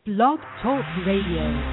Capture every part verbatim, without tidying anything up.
Blog Talk Radio.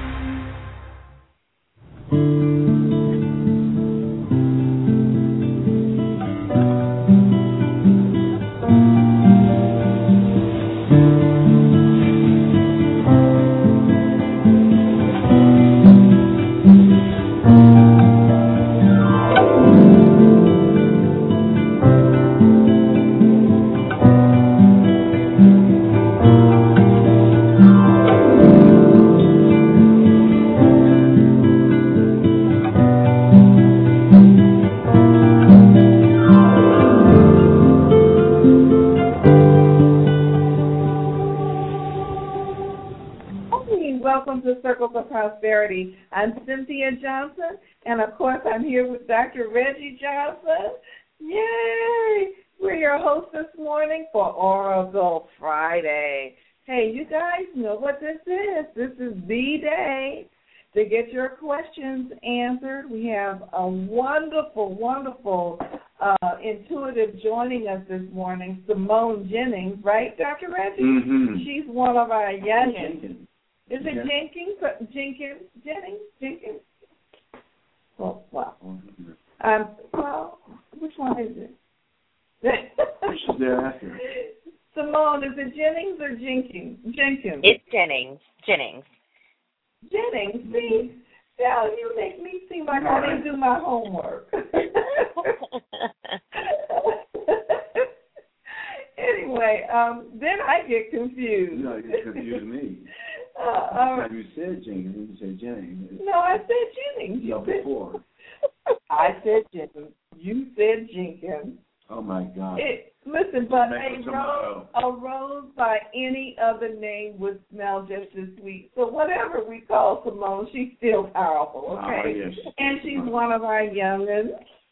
of Prosperity. I'm Cynthia Johnson, and of course I'm here with Doctor Reggie Johnson. Yay! We're your hosts this morning for Oracle Friday. Hey, you guys know what this is. This is the day to get your questions answered. We have a wonderful, wonderful uh, intuitive joining us this morning, Simone Jennings, right, Doctor Reggie? Mm-hmm. She's one of our youngins. Is it Yeah. Jenkins? Jenkins? Jennings? Jenkins? Well, well, um, well, which one is it? She's there after. Simone, is it Jennings or Jenkins? Jenkins. It's Jennings. Jennings. Jennings. See, yeah, you make me seem like I didn't do my homework. Anyway, um, then I get confused. No, you confused me. Uh, uh, you said Jenkins, you said Jennings. No, I said Jennings. No, before. I said Jennings. You said Jenkins. Oh, my God. It, listen, but Make a rose, a rose by any other name would smell just as sweet. So whatever we call Simone, she's still powerful, okay? Oh, yes. And she's one of our youngins.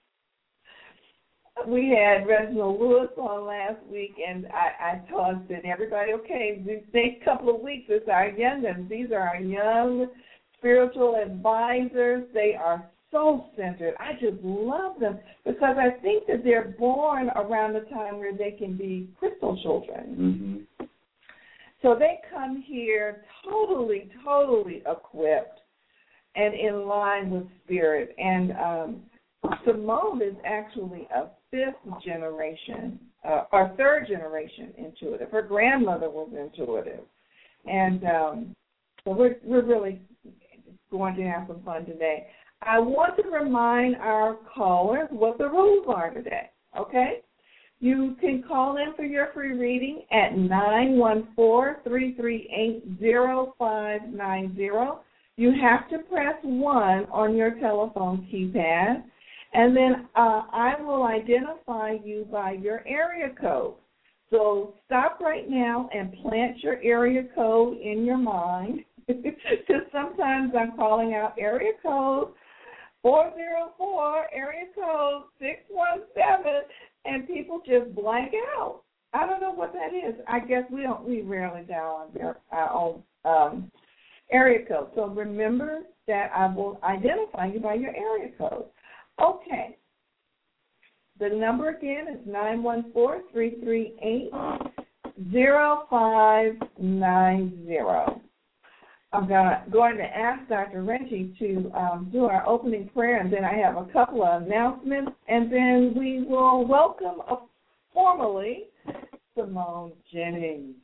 We had Reginald Lewis on last week, and I, I told said everybody, okay, these next couple of weeks is our youngins. These are our young spiritual advisors. They are so centered. I just love them because I think that they're born around the time where they can be crystal children. Mm-hmm. So they come here totally, totally equipped and in line with spirit. And um, Simone is actually a fifth generation, uh, or third generation intuitive. Her grandmother was intuitive. And um, so we're, we're really going to have some fun today. I want to remind our callers what the rules are today, okay? You can call in for your free reading at nine one four, three three eight, zero five nine zero. You have to press one on your telephone keypad, and then uh, I will identify you by your area code. So stop right now and plant your area code in your mind, because sometimes I'm calling out area code four zero four, area code six one seven, and people just blank out. I don't know what that is. I guess we don't. We rarely dial our, our own um, area code. So remember that I will identify you by your area code. Okay. The number again is nine one four, three three eight, zero five nine zero. I'm gonna, going to ask Doctor Reggie to um, do our opening prayer, and then I have a couple of announcements, and then we will welcome uh, formally Simone Jennings.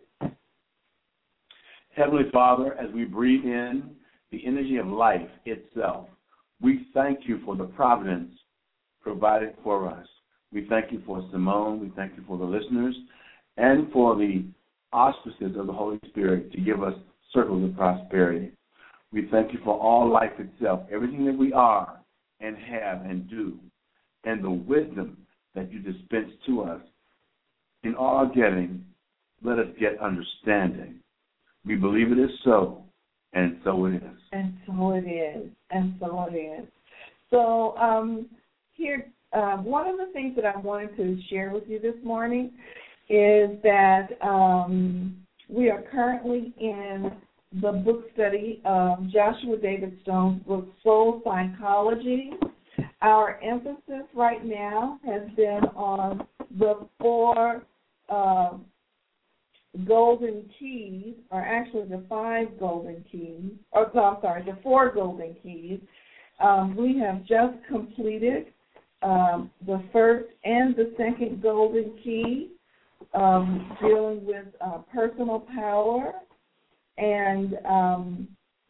Heavenly Father, as we breathe in the energy of life itself, we thank you for the providence provided for us. We thank you for Simone. We thank you for the listeners and for the auspices of the Holy Spirit to give us circles of prosperity. We thank you for all life itself, everything that we are and have and do, and the wisdom that you dispense to us. In all getting, let us get understanding. We believe it is so, and so it is. And so it is, and so it is. So um, here, uh, one of the things that I wanted to share with you this morning is that um, we are currently in the book study of Joshua David Stone's book, Soul Psychology. Our emphasis right now has been on the four uh, golden keys, or actually the five golden keys, or no, I'm sorry, the four golden keys. Um, we have just completed um, the first and the second golden key, um, dealing with uh, personal power and um,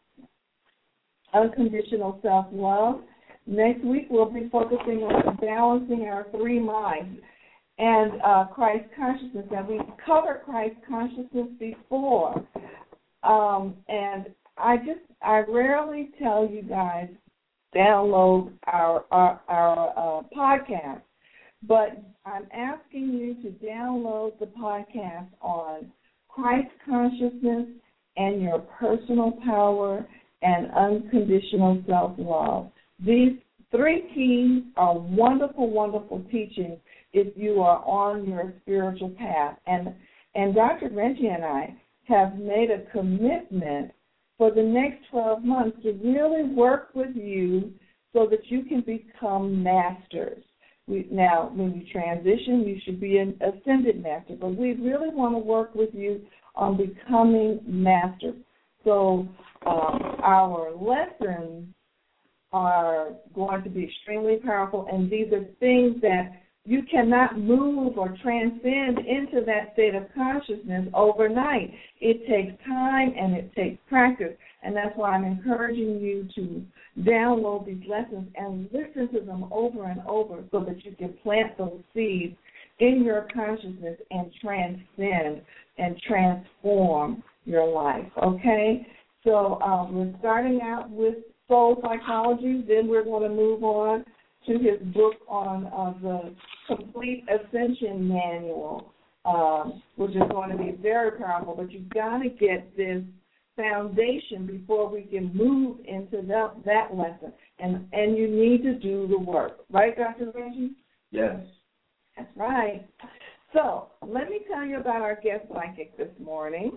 unconditional self-love. Next week we'll be focusing on balancing our three minds and uh, Christ consciousness. And we've covered Christ consciousness before. Um, and I just, I rarely tell you guys, download our, our, our uh, podcast. But I'm asking you to download the podcast on Christ consciousness and your personal power and unconditional self-love. These three keys are wonderful, wonderful teachings if you are on your spiritual path. And and Doctor Reggie and I have made a commitment for the next twelve months to really work with you so that you can become masters. We, now, when you transition, you should be an ascended master, but we really want to work with you on becoming masters. So um, our lessons are going to be extremely powerful, and these are things that you cannot move or transcend into that state of consciousness overnight. It takes time and it takes practice, and that's why I'm encouraging you to download these lessons and listen to them over and over so that you can plant those seeds in your consciousness and transcend and transform your life, okay? So um, we're starting out with soul psychology, then we're going to move on to his book on uh, the Complete Ascension Manual, um, which is going to be very powerful, but you've got to get this foundation before we can move into that, that lesson, and, and you need to do the work. Right, Doctor Reggie? Yes. That's right. So let me tell you about our guest psychic this morning.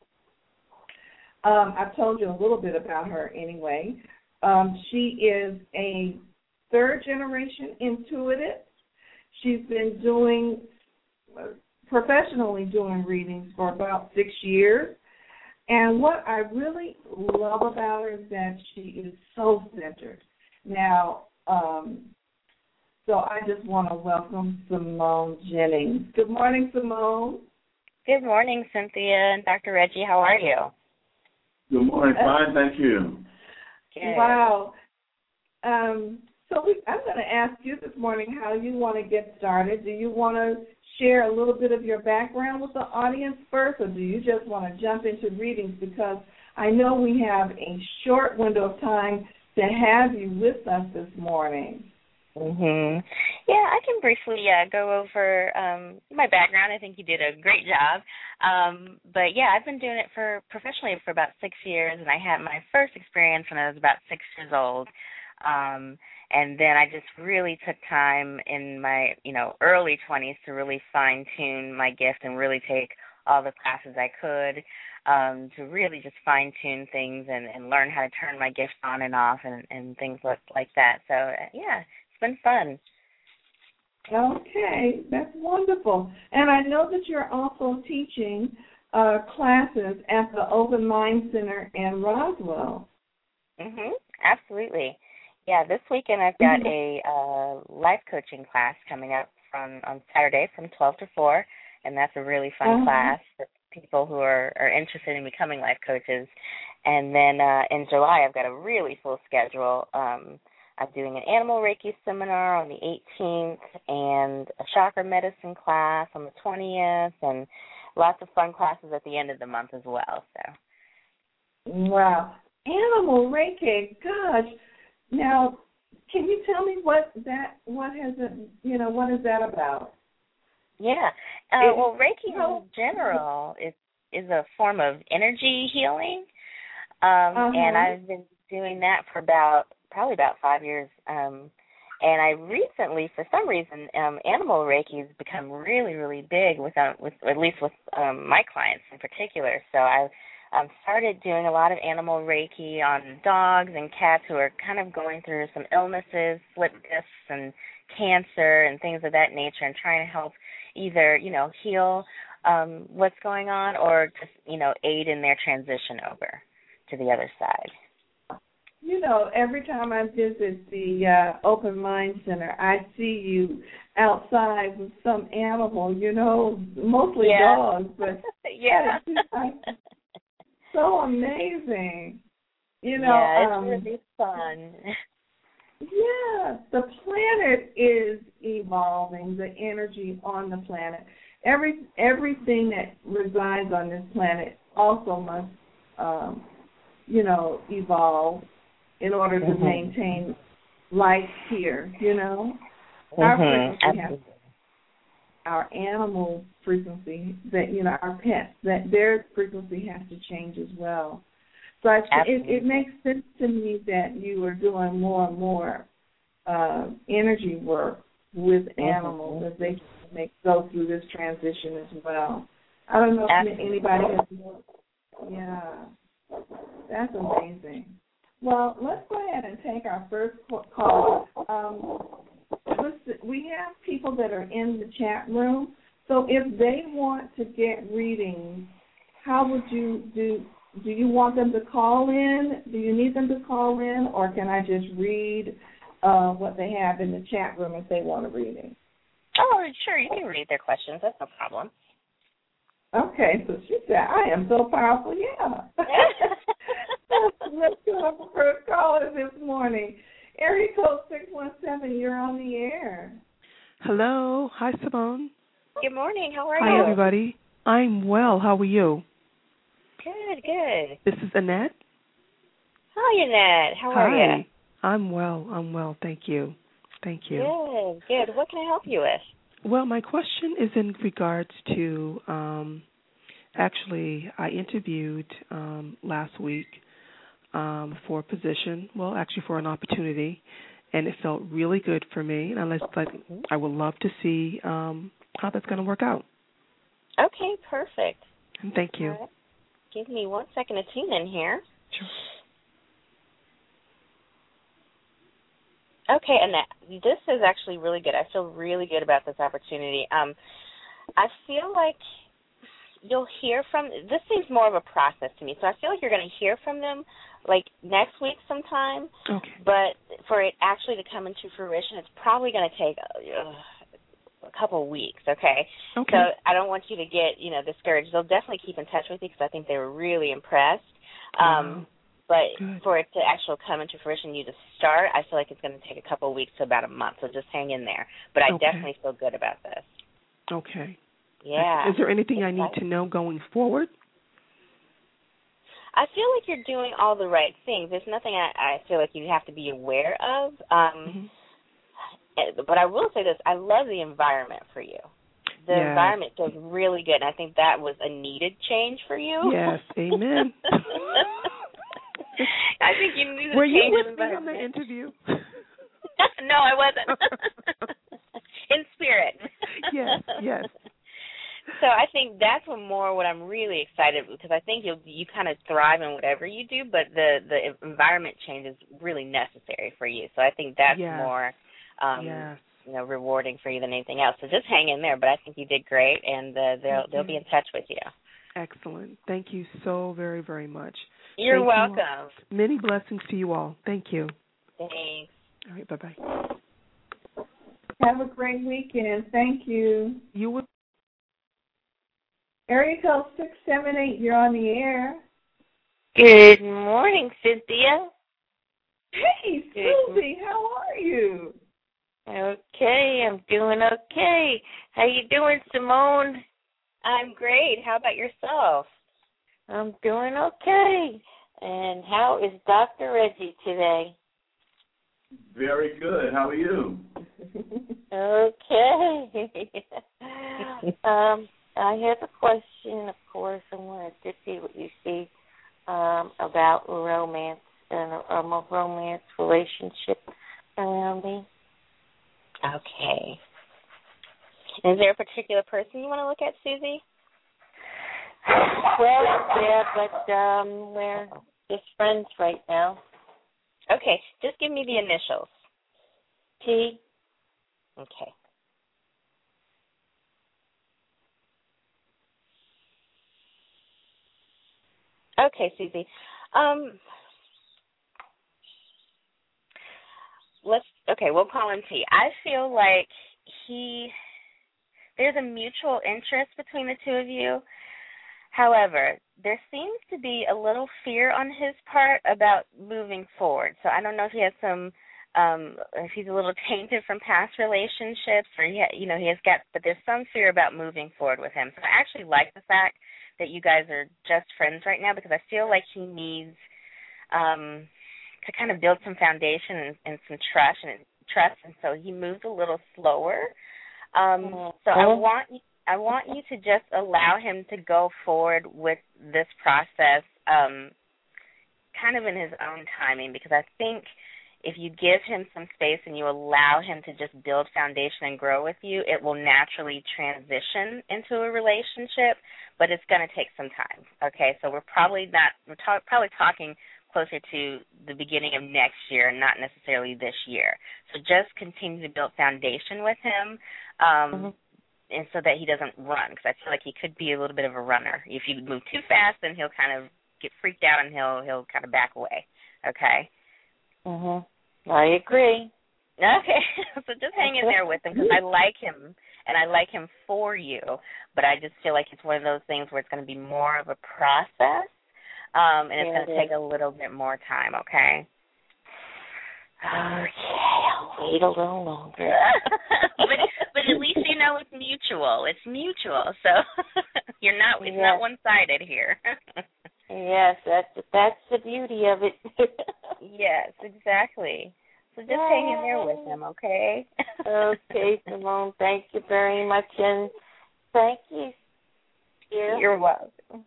Um, I've told you a little bit about her anyway. Um, she is a third-generation intuitive. She's been doing, uh, professionally doing readings for about six years. And what I really love about her is that she is so centered. Now, um, so I just want to welcome Simone Jennings. Good morning, Simone. Good morning, Cynthia and Doctor Reggie. How are you? Good morning. Fine, thank you. Good. Wow. Um, so we, I'm going to ask you this morning how you want to get started. Do you want to share a little bit of your background with the audience first, or do you just want to jump into readings? Because I know we have a short window of time to have you with us this morning. Mhm. Yeah, I can briefly uh, go over um, my background. I think you did a great job. Um, but, yeah, I've been doing it for professionally for about six years, and I had my first experience when I was about six years old. Um, and then I just really took time in my, you know, early twenties to really fine-tune my gift and really take all the classes I could um, to really just fine-tune things and, and learn how to turn my gift on and off and, and things like, like that. So, uh, yeah, it's been fun. Okay, that's wonderful. And I know that you're also teaching uh, classes at the Open Mind Center in Roswell. Mhm. Absolutely. Yeah, this weekend I've got a uh, life coaching class coming up from on Saturday from twelve to four, and that's a really fun uh-huh. class for people who are, are interested in becoming life coaches. And then uh, in July I've got a really full schedule. Um, I'm doing an animal Reiki seminar on the eighteenth and a chakra medicine class on the twentieth, and lots of fun classes at the end of the month as well. So. Wow. Animal Reiki, gosh. Now, can you tell me what that, what has it, you know, what is that about? Yeah. Uh, well, Reiki in general is is a form of energy healing, um, uh-huh. and I've been doing that for about probably about five years. Um, and I recently, for some reason, um, animal Reiki has become really, really big with, um, with at least with um, my clients in particular. So I um, started doing a lot of animal Reiki on dogs and cats who are kind of going through some illnesses, slip discs and cancer and things of that nature, and trying to help either, you know, heal um, what's going on, or just, you know, aid in their transition over to the other side? You know, every time I visit the uh, Open Mind Center, I see you outside with some animal, you know, mostly yeah. dogs, but yeah. it's so amazing. You know, yeah, it's um, really fun. Yeah, the planet is evolving, the energy on the planet. Every everything that resides on this planet also must, um, you know, evolve in order to mm-hmm. maintain life here, you know. Mm-hmm. Our frequency has, our animal frequency, that, you know, our pets, that their frequency has to change as well. So I, it, it makes sense to me that you are doing more and more uh, energy work with animals mm-hmm. as they make, go through this transition as well. I don't know Absolutely. if anybody has more. Yeah, that's amazing. Well, let's go ahead and take our first call. Um, listen, we have people that are in the chat room, so if they want to get readings, how would you do? Do you want them to call in? Do you need them to call in, or can I just read uh, what they have in the chat room if they want a reading? Oh, sure, you can read their questions. That's no problem. Okay, so she said, I am so powerful, yeah. Let's go up for first caller this morning. Area code six one seven, you're on the air. Hello. Hi, Simone. Good morning. How are Hi, you? Hi, everybody. I'm well. How are you? Good, good. This is Annette. Hi, Annette. How Hi. are you? I'm well. I'm well. Thank you. Thank you. Good, good. What can I help you with? Well, my question is in regards to, um, actually, I interviewed um, last week um, for a position, well, actually for an opportunity, and it felt really good for me, and I, like, I would love to see um, how that's going to work out. Okay, perfect. And thank you. All right. Give me one second to tune in here. Sure. Okay, Annette, this is actually really good. I feel really good about this opportunity. Um, I feel like you'll hear from, this seems more of a process to me, so I feel like you're going to hear from them, like, next week sometime. Okay. But for it actually to come into fruition, it's probably going to take uh, a couple of weeks, okay? Okay. So I don't want you to get, you know, discouraged. They'll definitely keep in touch with you because I think they were really impressed. Um, wow. But Good. for it to actually come into fruition, you to start, I feel like it's going to take a couple of weeks to about a month, so just hang in there. But I okay. definitely feel good about this. Okay. Yeah. Is there anything it's I need like, to know going forward? I feel like you're doing all the right things. There's nothing I, I feel like you have to be aware of. Um, mm-hmm. But I will say this. I love the environment for you. The yes. environment feels really good, and I think that was a needed change for you. Yes, amen. I think you needed Were a change you with of me on environment. the interview? No, I wasn't. In spirit. Yes, yes. So I think that's what more what I'm really excited because I think you you kind of thrive in whatever you do, but the the environment change is really necessary for you. So I think that's yes. more um, yes. you know rewarding for you than anything else. So just hang in there. But I think you did great, and uh, they'll Thank they'll you. be in touch with you. Excellent. Thank you so very very much. You're Thank welcome. You Many blessings to you all. Thank you. Thanks. All right. Bye bye. Have a great weekend. Thank you. You would. Area code six seven eight, you're on the air. Good morning, Cynthia. Hey, Susie, how are you? Okay, I'm doing okay. How you doing, Simone? I'm great. How about yourself? I'm doing okay. And how is Doctor Reggie today? Very good. How are you? Okay. um, I have a question, of course. I wanted to see what you see um, about romance and um, a romance relationship around me. Okay. Is there a particular person you want to look at, Susie? Well, yeah, but um, we're just friends right now. Okay, just give me the initials. T. Okay. Okay, Susie. Um, let's okay. We'll call him T. I feel like he there's a mutual interest between the two of you. However, there seems to be a little fear on his part about moving forward. So I don't know if he has some, um, if he's a little tainted from past relationships, or he, ha- you know, he has got. But there's some fear about moving forward with him. So I actually like the fact that you guys are just friends right now, because I feel like he needs um, to kind of build some foundation and, and some trust and trust, and so he moves a little slower. Um, so I want I want you to just allow him to go forward with this process, um, kind of in his own timing, because I think if you give him some space and you allow him to just build foundation and grow with you, it will naturally transition into a relationship, but it's going to take some time. Okay, so we're probably not we're ta- probably talking closer to the beginning of next year, not necessarily this year. So just continue to build foundation with him. Um, mm-hmm. And so that he doesn't run, because I feel like he could be a little bit of a runner. If you move too fast, then he'll kind of get freaked out and he'll he'll kind of back away. Okay. Mhm. I agree. Okay. So just hang in there with him, because I like him and I like him for you, but I just feel like it's one of those things where it's going to be more of a process, um, and it's yeah, going to take a little bit more time. Okay. Okay, I'll wait a little longer. but but at least you know it's mutual. It's mutual, so you're not. It's yes. not one-sided here. Yes, that's that's the beauty of it. Yes, exactly. So just Yay. hang in there with him, okay? Okay, Simone. Thank you very much, and thank you. Yeah. You're welcome.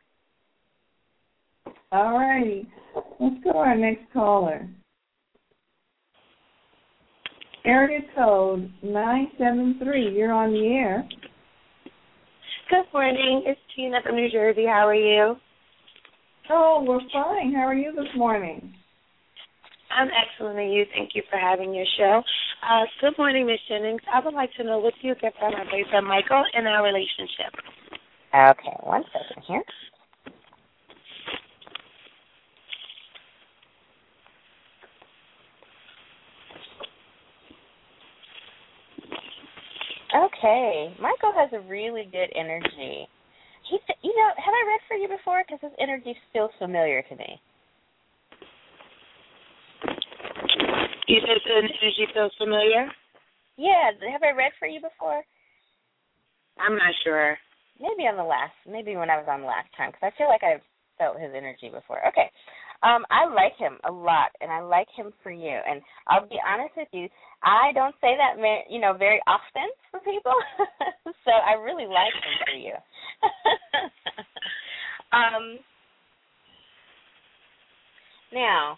All righty, let's go to our next caller. Area code nine seven three. You're on the air. Good morning. It's Tina from New Jersey. How are you? Oh, we're fine. How are you this morning? I'm excellent, and you. Thank you for having your show. Uh, good morning, Miz Jennings. I would like to know what you get from my boyfriend Michael in our relationship. Okay, one second here. Okay, Michael has a really good energy. He, you know, have I read for you before? Because his energy feels familiar to me. You said the energy feels familiar? Yeah, have I read for you before? I'm not sure. Maybe on the last, maybe when I was on last time, because I feel like I've felt his energy before. Okay, um, I like him a lot, and I like him for you. And I'll be honest with you, I don't say that, you know, very often for people, so I really like him for you. um, now,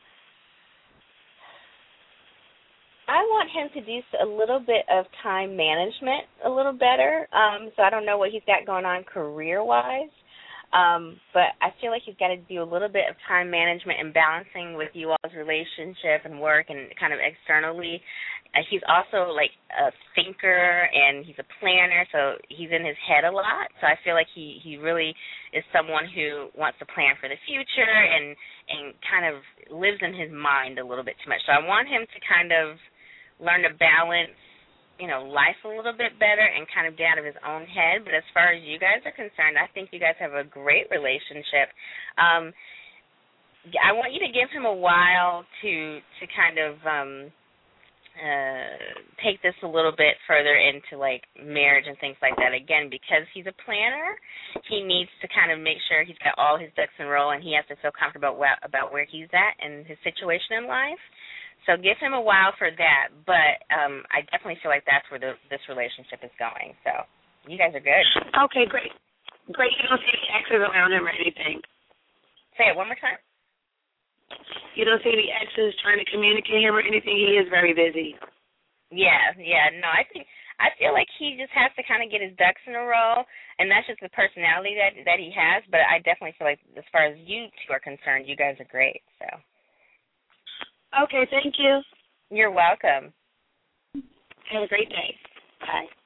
I want him to do a little bit of time management a little better. Um, so I don't know what he's got going on career-wise, um, but I feel like he's got to do a little bit of time management and balancing with you all's relationship and work and kind of externally. Uh, he's also like a thinker and he's a planner, so he's in his head a lot. So I feel like he, he really is someone who wants to plan for the future and, and kind of lives in his mind a little bit too much. So I want him to kind of learn to balance, you know, life a little bit better and kind of get out of his own head. But as far as you guys are concerned, I think you guys have a great relationship. Um, I want you to give him a while to to kind of um, uh, take this a little bit further into, like, marriage and things like that. Again, because he's a planner, he needs to kind of make sure he's got all his ducks in a row, and he has to feel comfortable about where he's at and his situation in life. So give him a while for that, but um, I definitely feel like that's where the, this relationship is going. So you guys are good. Okay, great. Great. You don't see any exes around him or anything? Say it one more time. You don't see any exes trying to communicate him or anything? He is very busy. Yeah, yeah. No, I think I feel like he just has to kind of get his ducks in a row, and that's just the personality that that he has. But I definitely feel like as far as you two are concerned, you guys are great. So. Okay, thank you. You're welcome. Have a great day.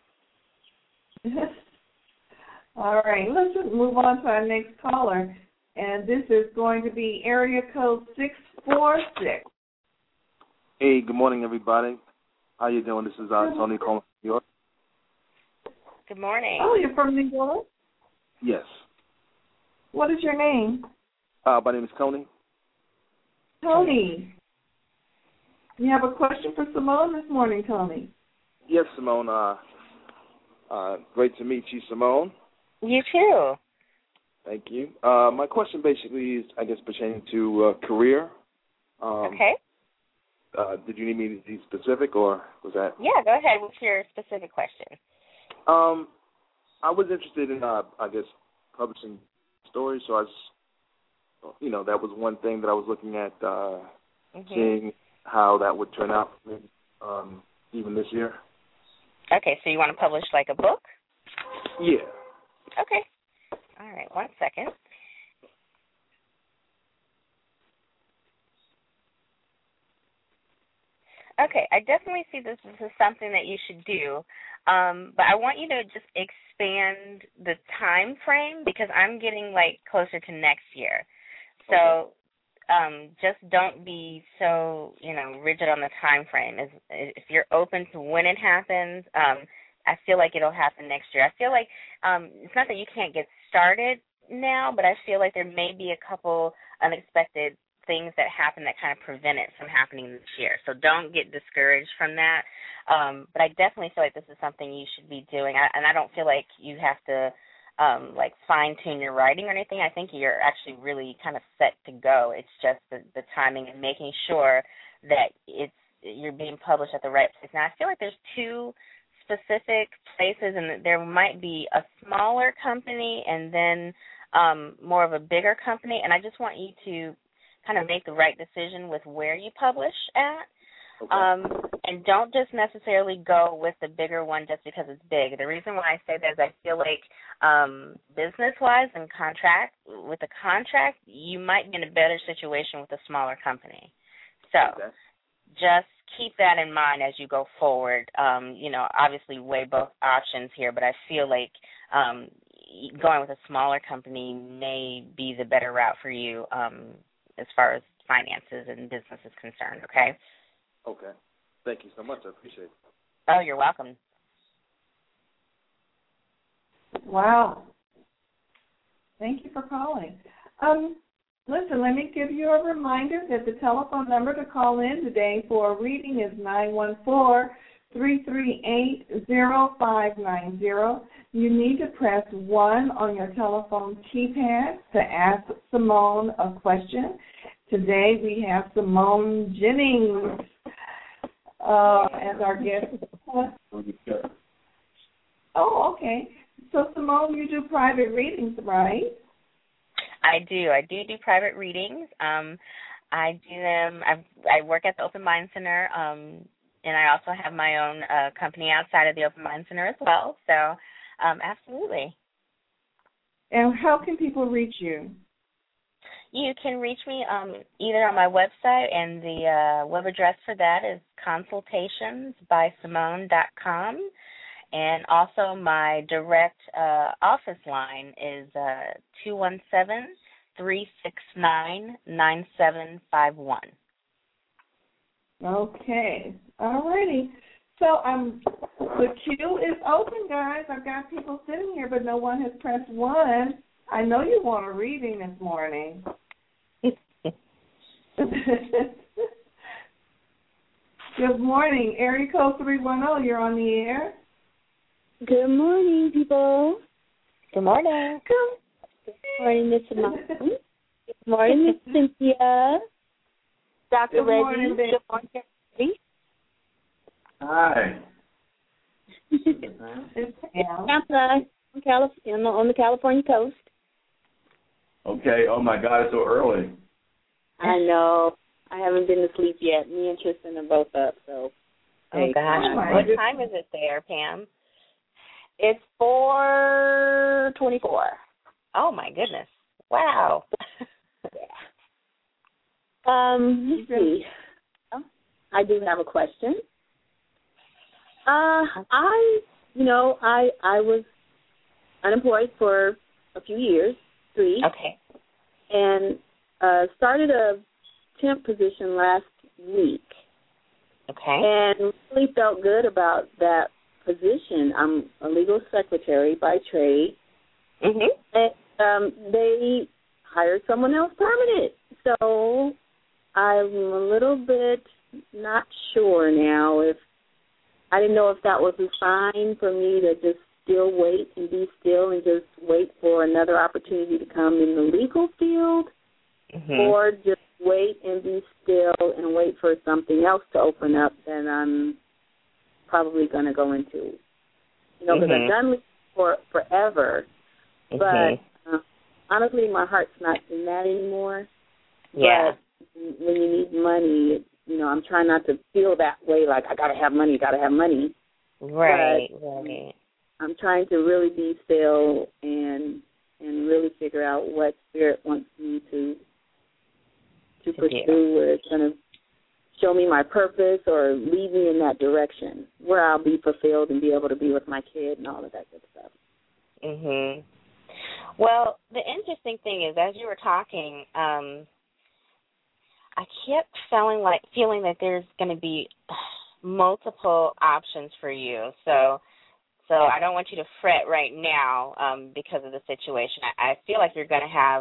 Bye. All right, let's just move on to our next caller. And this is going to be area code six four six. Hey, good morning, everybody. How you doing? This is uh, Tony calling from New York. Good morning. Oh, you're from New York? Yes. What is your name? Uh, my name is Tony. Tony. You have a question for Simone this morning, Tony? Yes, Simone. Uh, uh, great to meet you, Simone. You too. Thank you. Uh, my question basically is, I guess, pertaining to uh, career. Um, okay. Uh, did you need me to be specific, or was that? Yeah, go ahead. What's your specific question? Um, I was interested in, uh, I guess, publishing stories, so I was, you know, that was one thing that I was looking at, uh, mm-hmm. seeing how that would turn out for me, um, even this year. Okay, so you want to publish like a book? Yeah. Okay. All right, one second. Okay, I definitely see this as something that you should do, um, but I want you to just expand the time frame because I'm getting like closer to next year. So okay. um, just don't be so, you know, rigid on the time frame. If, if you're open to when it happens, um, I feel like it'll happen next year. I feel like um, it's not that you can't get started now, but I feel like there may be a couple unexpected things that happen that kind of prevent it from happening this year. So don't get discouraged from that. Um, but I definitely feel like this is something you should be doing. I, and I don't feel like you have to, um, like, fine-tune your writing or anything. I think you're actually really kind of set to go. It's just the, the timing and making sure that it's you're being published at the right place. Now, I feel like there's two specific places, and there might be a smaller company and then um, more of a bigger company. And I just want you to kind of make the right decision with where you publish at. Okay. Um, and don't just necessarily go with the bigger one just because it's big. The reason why I say that is I feel like um, business-wise and contract, with a contract, you might be in a better situation with a smaller company. So okay. just keep that in mind as you go forward. Um, you know, obviously weigh both options here, but I feel like um, going with a smaller company may be the better route for you um, as far as finances and business is concerned, okay? Okay. Thank you so much. I appreciate it. Oh, you're welcome. Wow. Thank you for calling. Um, listen, let me give you a reminder that the telephone number to call in today for a reading is nine one four, three three eight, zero five nine zero. You need to press one on your telephone keypad to ask Simone a question. Today we have Simone Jennings uh, as our guest. Oh, okay. So, Simone, you do private readings, right? I do. I do do private readings. Um, I do them. I've, I work at the Open Mind Center, um, and I also have my own uh, company outside of the Open Mind Center as well. So, um, absolutely. And how can people reach you? You can reach me um, either on my website, and the uh, web address for that is consultations by simone dot com. And also my direct uh, office line is uh, two one seven, three six nine, nine seven five one. Okay. All righty. So um, the queue is open, guys. I've got people sitting here, but no one has pressed one. I know you want a reading this morning. Good morning. Area code three one zero, you're on the air. Good morning, people. Good morning. Good morning, Miss Simone. Good morning, Miss Cynthia. Doctor Good morning, Reggie. Good morning, everybody. Hi. It's Pam. Tampa, on, California, on the California coast. Okay. Oh, my God, it's so early. I know. I haven't been to sleep yet. Me and Tristan are both up. So. Oh, hey, gosh. Oh, what goodness. Time is it there, Pam? It's four twenty-four. Oh, my goodness. Wow. Yeah. Um, let's see. I do have a question. Uh, I, you know, I I was unemployed for a few years, three. Okay. and uh, started a temp position last week. Okay. And really felt good about that position. I'm a legal secretary by trade. Mhm. And um, they hired someone else permanent. So I'm a little bit not sure now if I didn't know if that was a sign for me to just still wait and be still and just wait for another opportunity to come in the legal field, Mhm. or just wait and be still and wait for something else to open up that I'm probably going to go into. You know, because Mhm. I've done legal for forever, Mhm. but uh, honestly, my heart's not in that anymore. Yeah. But when you need money, you know, I'm trying not to feel that way, like I got to have money, got to have money. Right, but right. I'm trying to really be still and and really figure out what Spirit wants me to to, to pursue, do. Where it's going to show me my purpose or lead me in that direction, where I'll be fulfilled and be able to be with my kid and all of that good stuff. Mhm. Well, the interesting thing is, as you were talking, um, I kept feeling like feeling that there's going to be multiple options for you. So, so I don't want you to fret right now um, because of the situation. I, I feel like you're going to have.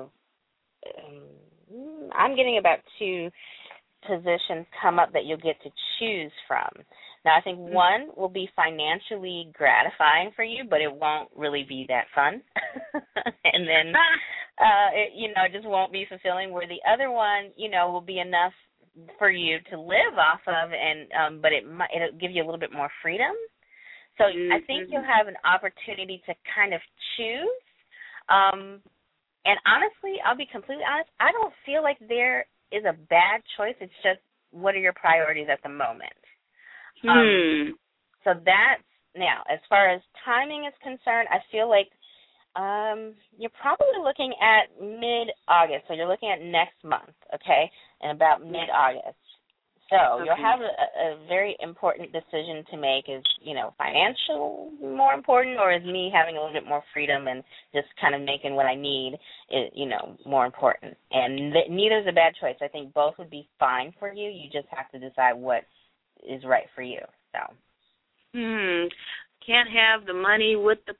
Um, I'm getting about two positions come up that you'll get to choose from. Now, I think one will be financially gratifying for you, but it won't really be that fun. And then, uh, it, you know, it just won't be fulfilling, where the other one, you know, will be enough for you to live off of, and um, but it might, it'll give you a little bit more freedom. So mm-hmm. I think you'll have an opportunity to kind of choose. Um, and honestly, I'll be completely honest, I don't feel like there is a bad choice. It's just, what are your priorities at the moment? Hmm. Um, so that's, now, as far as timing is concerned, I feel like um, you're probably looking at mid-August. So you're looking at next month, okay, and about mid-August. So okay. You'll have a, a very important decision to make. Is, you know, financial more important, or is me having a little bit more freedom and just kind of making what I need, is, you know, more important? And th- neither is a bad choice. I think both would be fine for you. You just have to decide what is right for you. So. Hmm. Can't have the money with the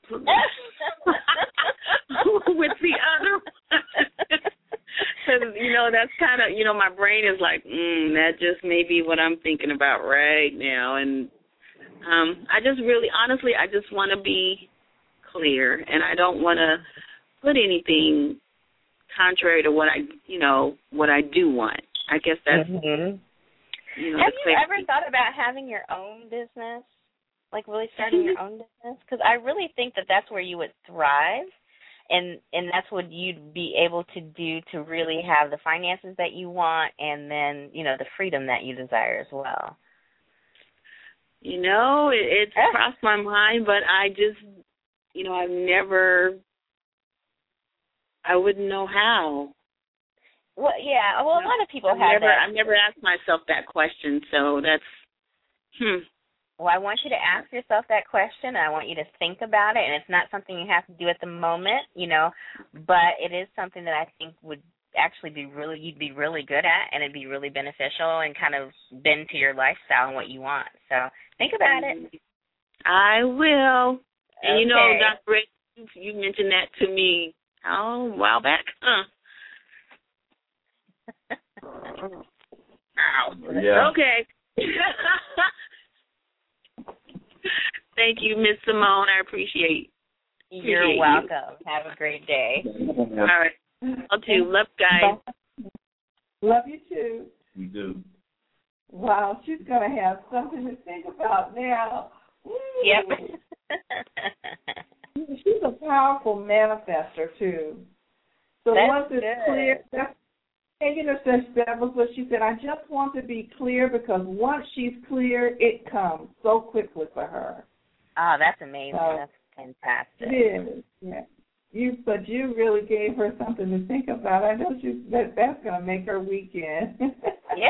with the other. Because, you know, that's kind of, you know, my brain is like, mm, that just may be what I'm thinking about right now. And um, I just really, honestly, I just want to be clear, and I don't want to put anything contrary to what I, you know, what I do want. I guess that's, mm-hmm. you know, have the you ever thought about having your own business, like really starting your own business? Because I really think that that's where you would thrive. And and that's what you'd be able to do to really have the finances that you want, and then, you know, the freedom that you desire as well. You know, it, it's yeah. crossed my mind, but I just, you know, I've never, I wouldn't know how. Well, yeah, well, a lot of people I've have never, that. I've never asked myself that question, so that's, hmm. Well, I want you to ask yourself that question. I want you to think about it, and it's not something you have to do at the moment, you know, but it is something that I think would actually be really, you'd be really good at, and it'd be really beneficial and kind of bend to your lifestyle and what you want. So think about it. I will. And, okay. you know, Doctor Ray, you mentioned that to me, oh, a while back. Huh. Ow. Yeah. Okay. Thank you, Miss Simone. I appreciate, appreciate You're welcome. You. Have a great day. All right. Love you. Love, guys. Love you, too. We do. Wow, she's going to have something to think about now. Ooh. Yep. She's a powerful manifester, too. So that's once it's good. clear, that's, and you know, that was what she said. I just want to be clear, because once she's clear, it comes so quickly for her. Oh, that's amazing. So, that's fantastic. It is, yeah. You, but you really gave her something to think about. I know she, that that's going to make her weekend. Yeah.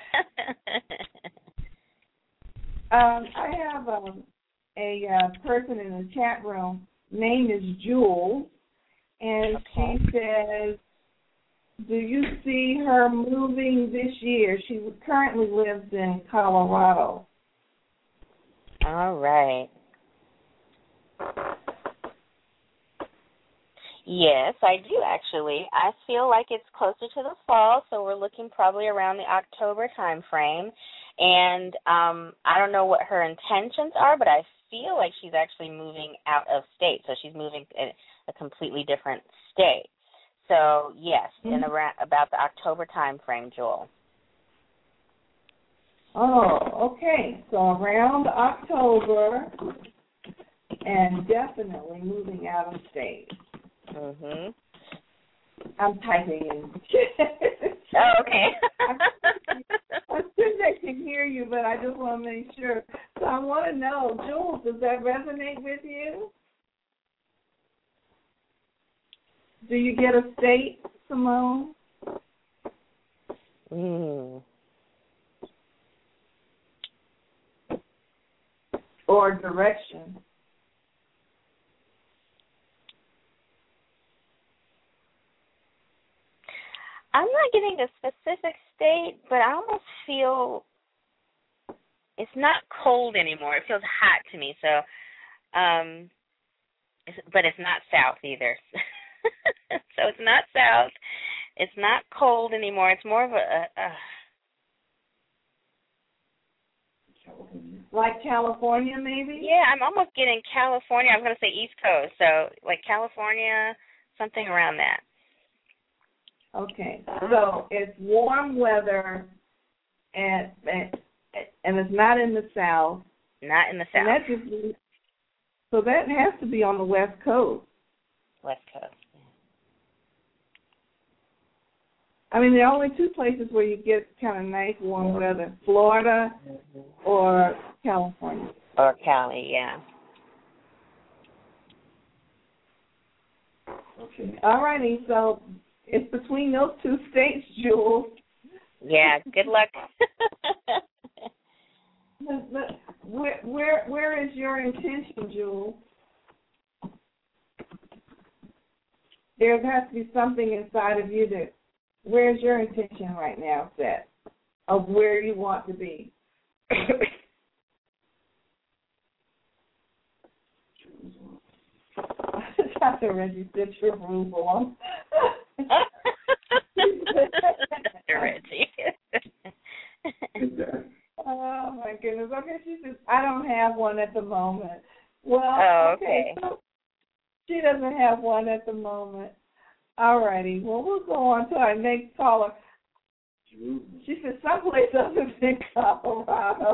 um, I have um, a uh, person in the chat room. Name is Jules, and okay. she says, do you see her moving this year? She currently lives in Colorado. All right. Yes, I do actually. I feel like it's closer to the fall, so we're looking probably around the October time frame. And um, I don't know what her intentions are, but I feel like she's actually moving out of state, so she's moving in a completely different state. So yes, mm-hmm. in around about the October time frame, Jewel. Oh, okay. So around October, and definitely moving out of state. Mhm. I'm typing in. Oh, okay. I think I can hear you, but I just want to make sure. So I want to know, Jules, does that resonate with you? Do you get a state, Simone? Mm. Or direction? I'm not getting a specific state, but I almost feel it's not cold anymore. It feels hot to me. So, um, it's, but it's not south either. So it's not south. It's not cold anymore. It's more of a, a, a like California, maybe? Yeah, I'm almost getting California. I was going to say East Coast, so like California, something around that. Okay, so it's warm weather, and and, and it's not in the south. Not in the south. And that just, so that has to be on the West Coast. West Coast. I mean, there are only two places where you get kind of nice warm weather: Florida mm-hmm. or California. Or Cali, yeah. Okay. All righty, so it's between those two states, Jules. Yeah, good luck. but, but where, where, where is your intention, Jules? There has to be something inside of you that, where's your intention right now set of where you want to be? Doctor Reggie said Jerusalem. Doctor Reggie. Oh, my goodness. Okay, she says, I don't have one at the moment. Well, oh, okay. okay. So she doesn't have one at the moment. All righty. Well, we'll go on to our next caller. She said someplace other than Colorado.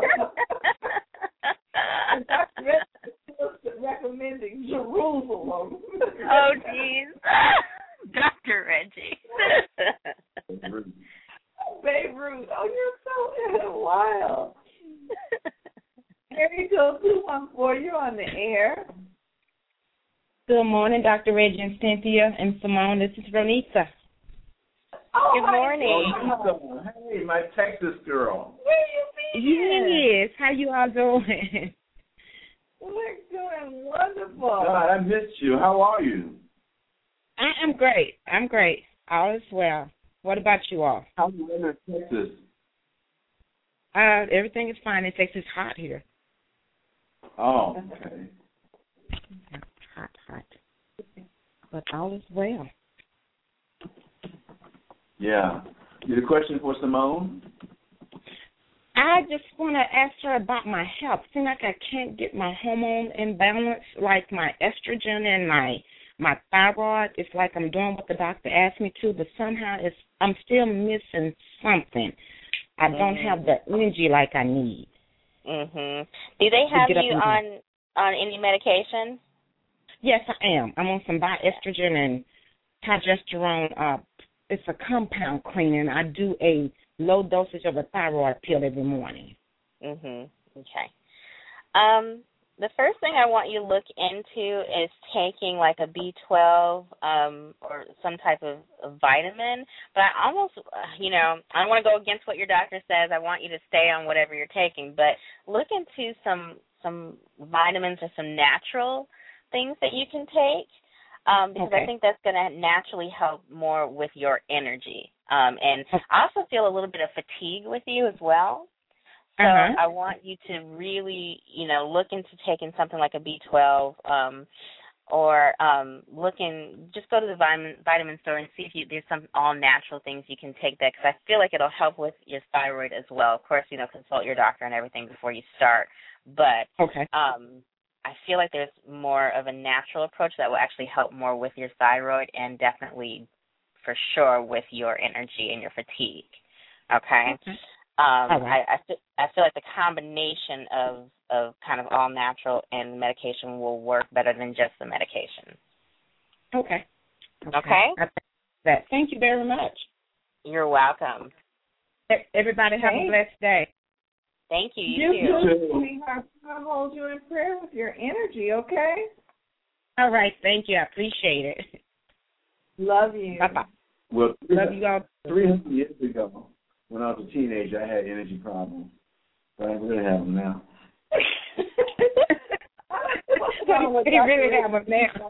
Doctor Reggie recommending Jerusalem. Oh, jeez. Doctor Reggie. Beirut. Oh, you're so wild. Here you go, two one four. You're on the air. Good morning, Doctor Reggie and Cynthia and Simone. This is Ronita. Oh, good morning. Oh, hey, my Texas girl. Where you been? Yes. How you all doing? We're doing wonderful. God, I missed you. How are you? I am great. I'm great. All is well. What about you all? How's the weather in Texas? Uh, everything is fine. In Texas, it's hot here. Oh, okay. Hot, hot. But all is well. Yeah. You have a question for Simone? I just want to ask her about my health. Seems like I can't get my hormone in balance, like my estrogen and my my thyroid. It's like I'm doing what the doctor asked me to, but somehow it's I'm still missing something. I don't mm-hmm. have the energy like I need. Mhm. Do they have you on on any medication? Yes, I am. I'm on some estrogen and progesterone. Uh, it's a compound cleaning. I do a low dosage of a thyroid pill every morning. Mhm. Okay. Um, the first thing I want you to look into is taking like a B twelve um, or some type of, of vitamin. But I almost, you know, I don't want to go against what your doctor says. I want you to stay on whatever you're taking. But look into some some vitamins or some natural things that you can take. um, because okay. I think that's going to naturally help more with your energy. Um, and I also feel a little bit of fatigue with you as well. So uh-huh. I want you to really, you know, look into taking something like a B twelve um, or um, look in, just go to the vitamin, vitamin store and see if you, there's some all-natural things you can take that, because I feel like it'll help with your thyroid as well. Of course, you know, consult your doctor and everything before you start. But okay. um, I feel like there's more of a natural approach that will actually help more with your thyroid and definitely, for sure, with your energy and your fatigue. Okay? okay. Um, right. I, I, feel, I feel like the combination of, of kind of all natural and medication will work better than just the medication. Okay. Okay? okay. That. Thank you very much. You're welcome. Everybody have Thanks. a blessed day. Thank you. You, You too. too. I'll hold you in prayer with your energy, okay? All right. Thank you. I appreciate it. Love you. Bye-bye. Well, Love you all. three hundred years ago, when I was a teenager, I had energy problems. But I really have them now. He really have them now.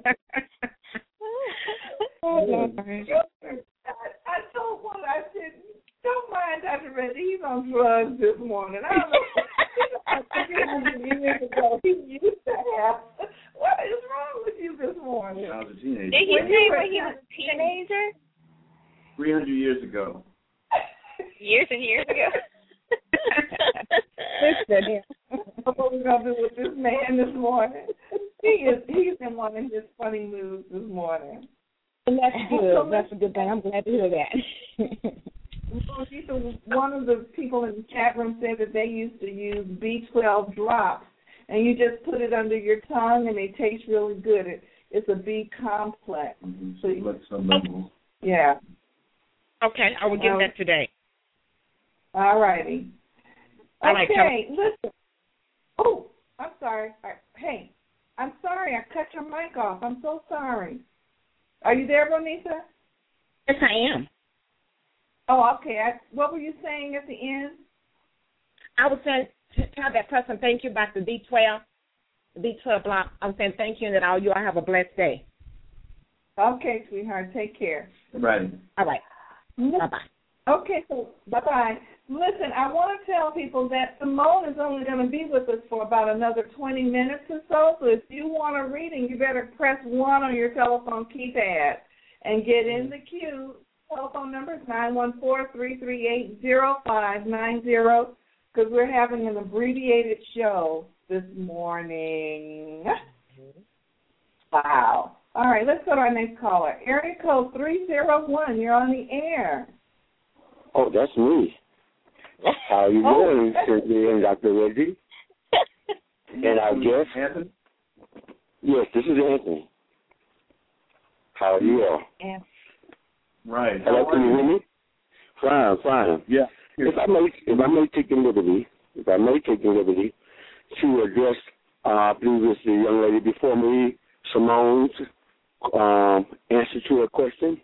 oh, I told one, I said, don't mind Doctor Reddy, he's on drugs this morning. I don't know. I think years ago he used to have. What is wrong with you this morning? When I was a teenager. Did you say when he was a teenager? three hundred years ago. Years and years ago. What we're gonna do with this man this morning? He is he's in one of his funny moods this morning. And that's good. That's a good thing. I'm glad to hear that. One of the people in the chat room said that they used to use B twelve drops, and you just put it under your tongue, and they taste really good. It, it's a B complex. Mm-hmm. So you look some levels. Yeah. Okay, I will get um, that today. All righty. I like okay, listen. Oh, I'm sorry. Hey, I'm sorry. I cut your mic off. I'm so sorry. Are you there, Bonita? Yes, I am. Oh, okay. I, what were you saying at the end? I was saying, tell that person thank you about the B twelve, the B twelve block. I'm saying thank you and that all you all have a blessed day. Okay, sweetheart. Take care. Right. All right. Mm-hmm. Bye-bye. Okay, so bye-bye. Listen, I want to tell people that Simone is only going to be with us for about another twenty minutes or so, so if you want a reading, you better press one on your telephone keypad and get in the queue. Telephone number is nine one four, three three eight, zero five nine zero because we're having an abbreviated show this morning. Wow. All right, let's go to our next caller. Area code three zero one, you're on the air. Oh, that's me. How are you oh. doing, Cynthia and Doctor Reggie? And I guess, Anthony? Yes, this is Anthony. How are you all? Yeah. Right. Hello, can you hear me? Fine, fine. Yeah. If I may, if I may take the liberty, if I may take the liberty to address, uh, I believe it's the young lady before me, Simone's um, answer to a question.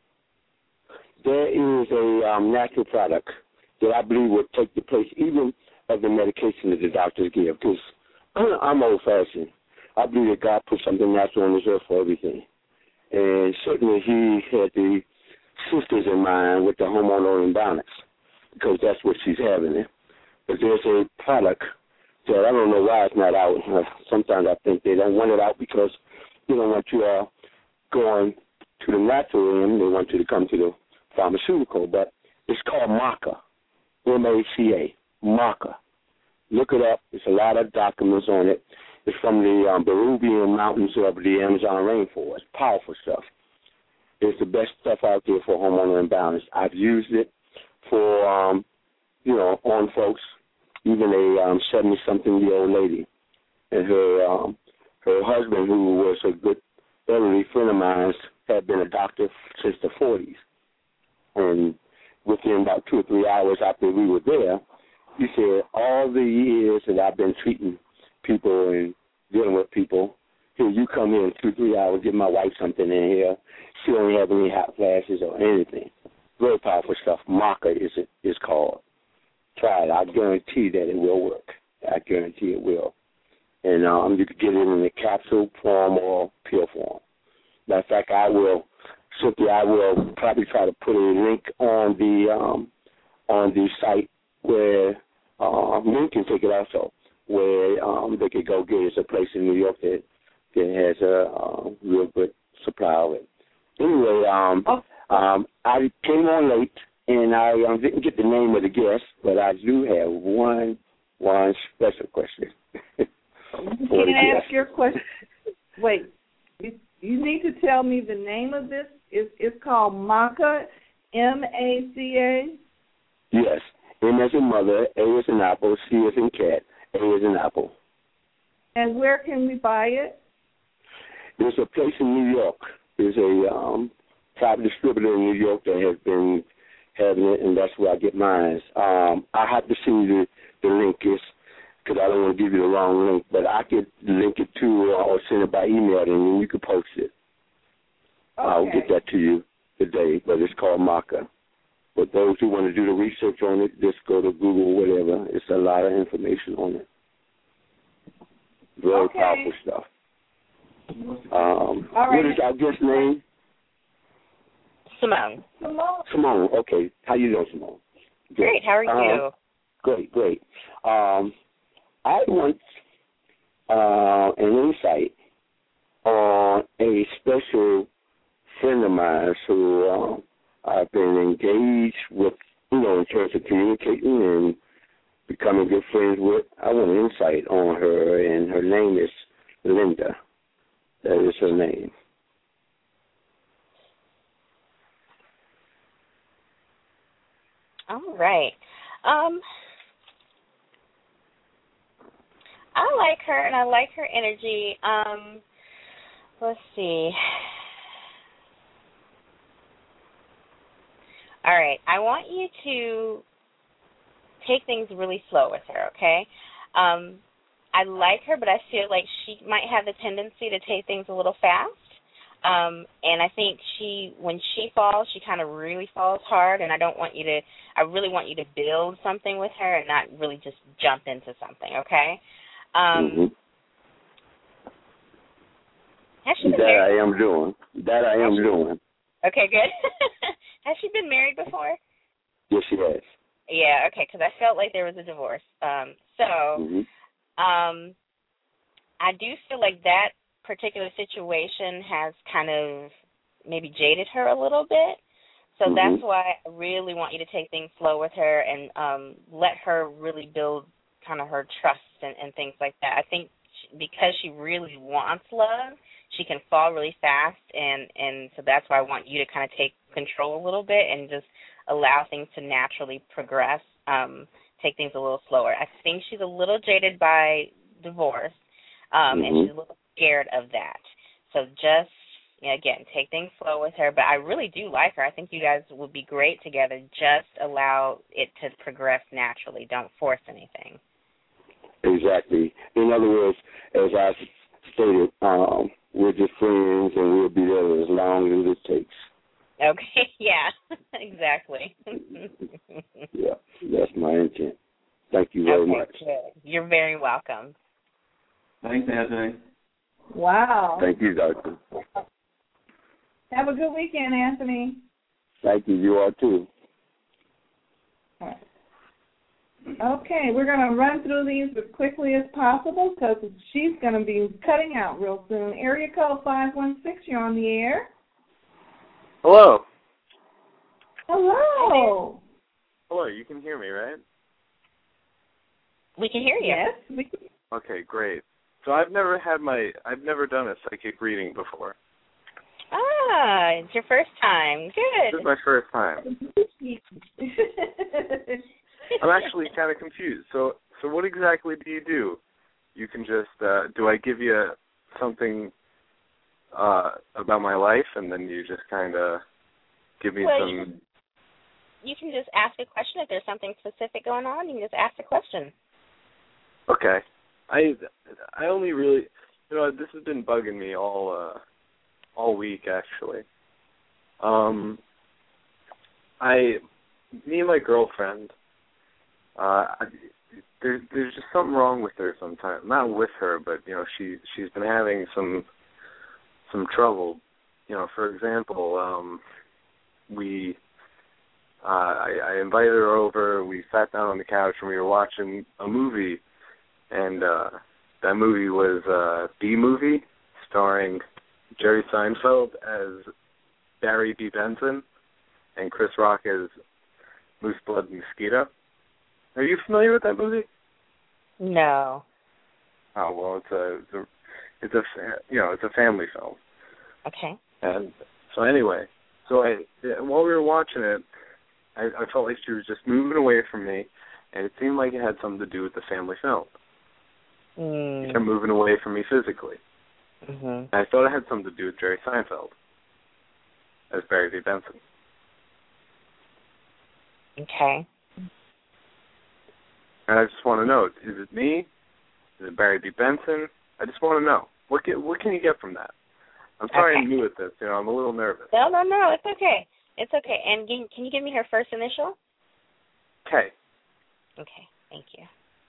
There is a um, natural product that I believe would take the place even of the medication that the doctors give. Because I'm old-fashioned. I believe that God put something natural on this earth for everything. And certainly he had the sisters in mind with the hormonal imbalance, because that's what she's having there. But there's a product that I don't know why it's not out. Sometimes I think they don't want it out because they don't want you all going to the natural end. They want you to come to the pharmaceutical. But it's called Maca, M A C A, Maca. Look it up. There's a lot of documents on it. It's from the um, Peruvian mountains of the Amazon rainforest. Powerful stuff. It's the best stuff out there for hormonal imbalance. I've used it for, um, you know, on folks, even a um, seventy-something-year-old lady. And her um, her husband, who was a good elderly friend of mine, had been a doctor since the forties. And within about two or three hours after we were there, he said, all the years that I've been treating people and dealing with people, here, you come here in two, three hours, give my wife something in here. She don't have any hot flashes or anything. Very powerful stuff. Maca is it is called. Try it. I guarantee that it will work. I guarantee it will. And um, you can get it in the capsule form or pill form. matter of fact, I will, Cynthia, I will probably try to put a link on the um, on the site where uh, men can take it also, where um, they could go get it. It's a place in New York that, that has a uh, real good supply of it. Anyway, um, oh. um, I came on late, and I um, didn't get the name of the guest, but I do have one one special question. Can I ask your question? Wait, you, you need to tell me the name of this. It's, it's called Maca, M A C A? Yes. M as in mother, A as in apple, C as in cat, A as in apple. And where can we buy it? There's a place in New York. There's a um, private distributor in New York that has been having it, and that's where I get mine. Um, I have to see the, the link is because I don't want to give you the wrong link, but I could link it to uh, or send it by email, and then you can post it. Okay. I'll get that to you today, but it's called Maca. But those who want to do the research on it, just go to Google, whatever. It's a lot of information on it. Very okay. powerful stuff. Um, right. What is our guest name? Simone. Simone. Simone. Okay. How you doing, Simone? Good. Great. How are you? Um, great. Great. Um, I want uh, an insight on a special friend of mine who um, I've been engaged with, you know, in terms of communicating and becoming good friends with. I want an insight on her, and her name is Linda. That is her name. All right. Um, I like her, and I like her energy. Um, let's see. All right. I want you to take things really slow with her, okay? Um, I like her, but I feel like she might have the tendency to take things a little fast. Um, and I think she, when she falls, she kind of really falls hard, and I don't want you to, I really want you to build something with her and not really just jump into something, okay? Um, mm-hmm. Has she been that married? I am doing. That I am doing. Okay, good. Has she been married before? Yes, she has. Yeah, okay, because I felt like there was a divorce. Um, so, mm-hmm. um, I do feel like that particular situation has kind of maybe jaded her a little bit. So mm-hmm. that's why I really want you to take things slow with her and um, let her really build kind of her trust and, and things like that. I think she, because she really wants love, she can fall really fast, and, and so that's why I want you to kind of take control a little bit and just allow things to naturally progress, um, take things a little slower. I think she's a little jaded by divorce, um, mm-hmm. and she's a little scared of that. So just, you know, again, take things slow with her. But I really do like her. I think you guys would be great together. Just allow it to progress naturally. Don't force anything. Exactly. In other words, as I stated, um, we're just friends, and we'll be there as long as it takes. Okay, yeah, exactly. Yeah, that's my intent. Thank you very okay, much. Good. You're very welcome. Thanks, Anthony. Wow. Thank you, Doctor. Have a good weekend, Anthony. Thank you. You are too. All right. Okay, we're going to run through these as quickly as possible because she's going to be cutting out real soon. Area code five one six, you're on the air. Hello. Hello. Hello, you can hear me, right? We can hear you. Yes. We can. Okay, great. So I've never had my, I've never done a psychic reading before. Ah, it's your first time. Good. This is my first time. I'm actually kind of confused. So, so what exactly do you do? You can just, uh, do I give you something uh, about my life, and then you just kind of give me well, some... You can, you can just ask a question. If there's something specific going on, you can just ask a question. Okay. I I only really, you know, this has been bugging me all uh, all week, actually. Um, I, me and my girlfriend, uh, I, there, there's just something wrong with her sometimes. Not with her, but, you know, she, she's been having some some trouble you know, for example, um, we, uh, I, I invited her over. We sat down on the couch and we were watching a movie, and uh, that movie was uh, B-Movie, starring Jerry Seinfeld as Barry B. Benson and Chris Rock as Moose Blood Mosquito. Are you familiar with that movie? No. Oh well, it's a, it's a, it's a, you know, it's a family film. Okay. And so anyway, so I, while we were watching it, I, I felt like she was just moving away from me, and it seemed like it had something to do with the family film. Mm. She kept moving away from me physically. Mm-hmm. And I thought it had something to do with Jerry Seinfeld as Barry B. Benson. Okay. And I just want to know, is it me? Is it Barry B. Benson? I just want to know. What can, what can you get from that? I'm sorry Okay. I'm new at this. You know, I'm a little nervous. No, no, no. It's okay. It's okay. And can, can you give me her first initial? K. Okay. Thank you.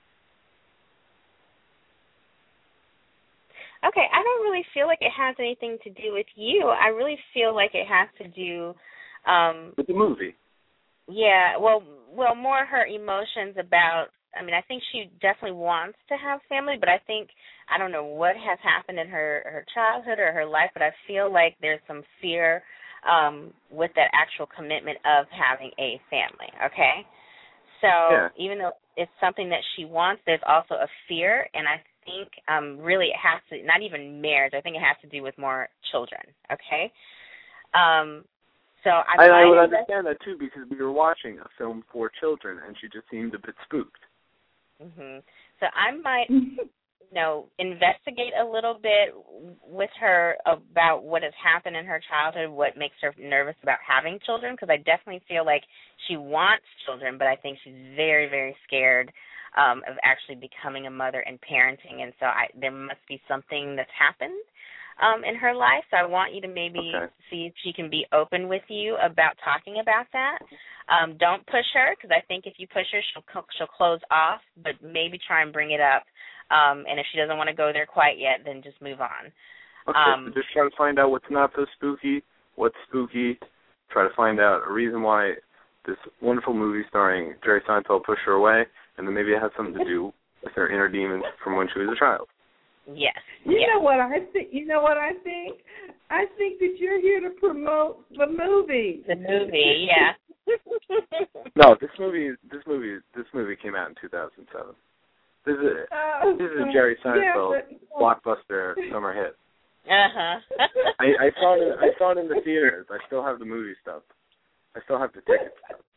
Okay. I don't really feel like it has anything to do with you. I really feel like it has to do um, with the movie. Yeah. Well, well, more her emotions about. I mean, I think she definitely wants to have family, but I think, I don't know what has happened in her, her childhood or her life, but I feel like there's some fear um, with that actual commitment of having a family, okay? So yeah. even though it's something that she wants, there's also a fear, and I think um, really it has to, not even marriage, I think it has to do with more children, okay? Um, so I, I, I would that, understand that, too, because we were watching a film for children, and she just seemed a bit spooked. Mm-hmm. So I might, you know, investigate a little bit with her about what has happened in her childhood, what makes her nervous about having children, because I definitely feel like she wants children, but I think she's very, very scared um, of actually becoming a mother and parenting, and so I, there must be something that's happened um, in her life, so I want you to maybe okay. see if she can be open with you about talking about that. Um, don't push her, because I think if you push her, she'll she'll close off, but maybe try and bring it up. Um, and if she doesn't want to go there quite yet, then just move on. Okay, um, so just try to find out what's not so spooky, what's spooky, try to find out a reason why this wonderful movie starring Jerry Seinfeld pushed her away, and then maybe it has something to do with her inner demons from when she was a child. Yes. You yes. know what I think? You know what I think? I think that you're here to promote the movie. The movie, yeah. No, this movie, this movie, this movie came out in two thousand seven. This is uh, this is a Jerry Seinfeld yeah, but, blockbuster summer hit. Uh huh. I, I saw it. In, I saw it in the theaters. I still have the movie stuff. I still have the tickets.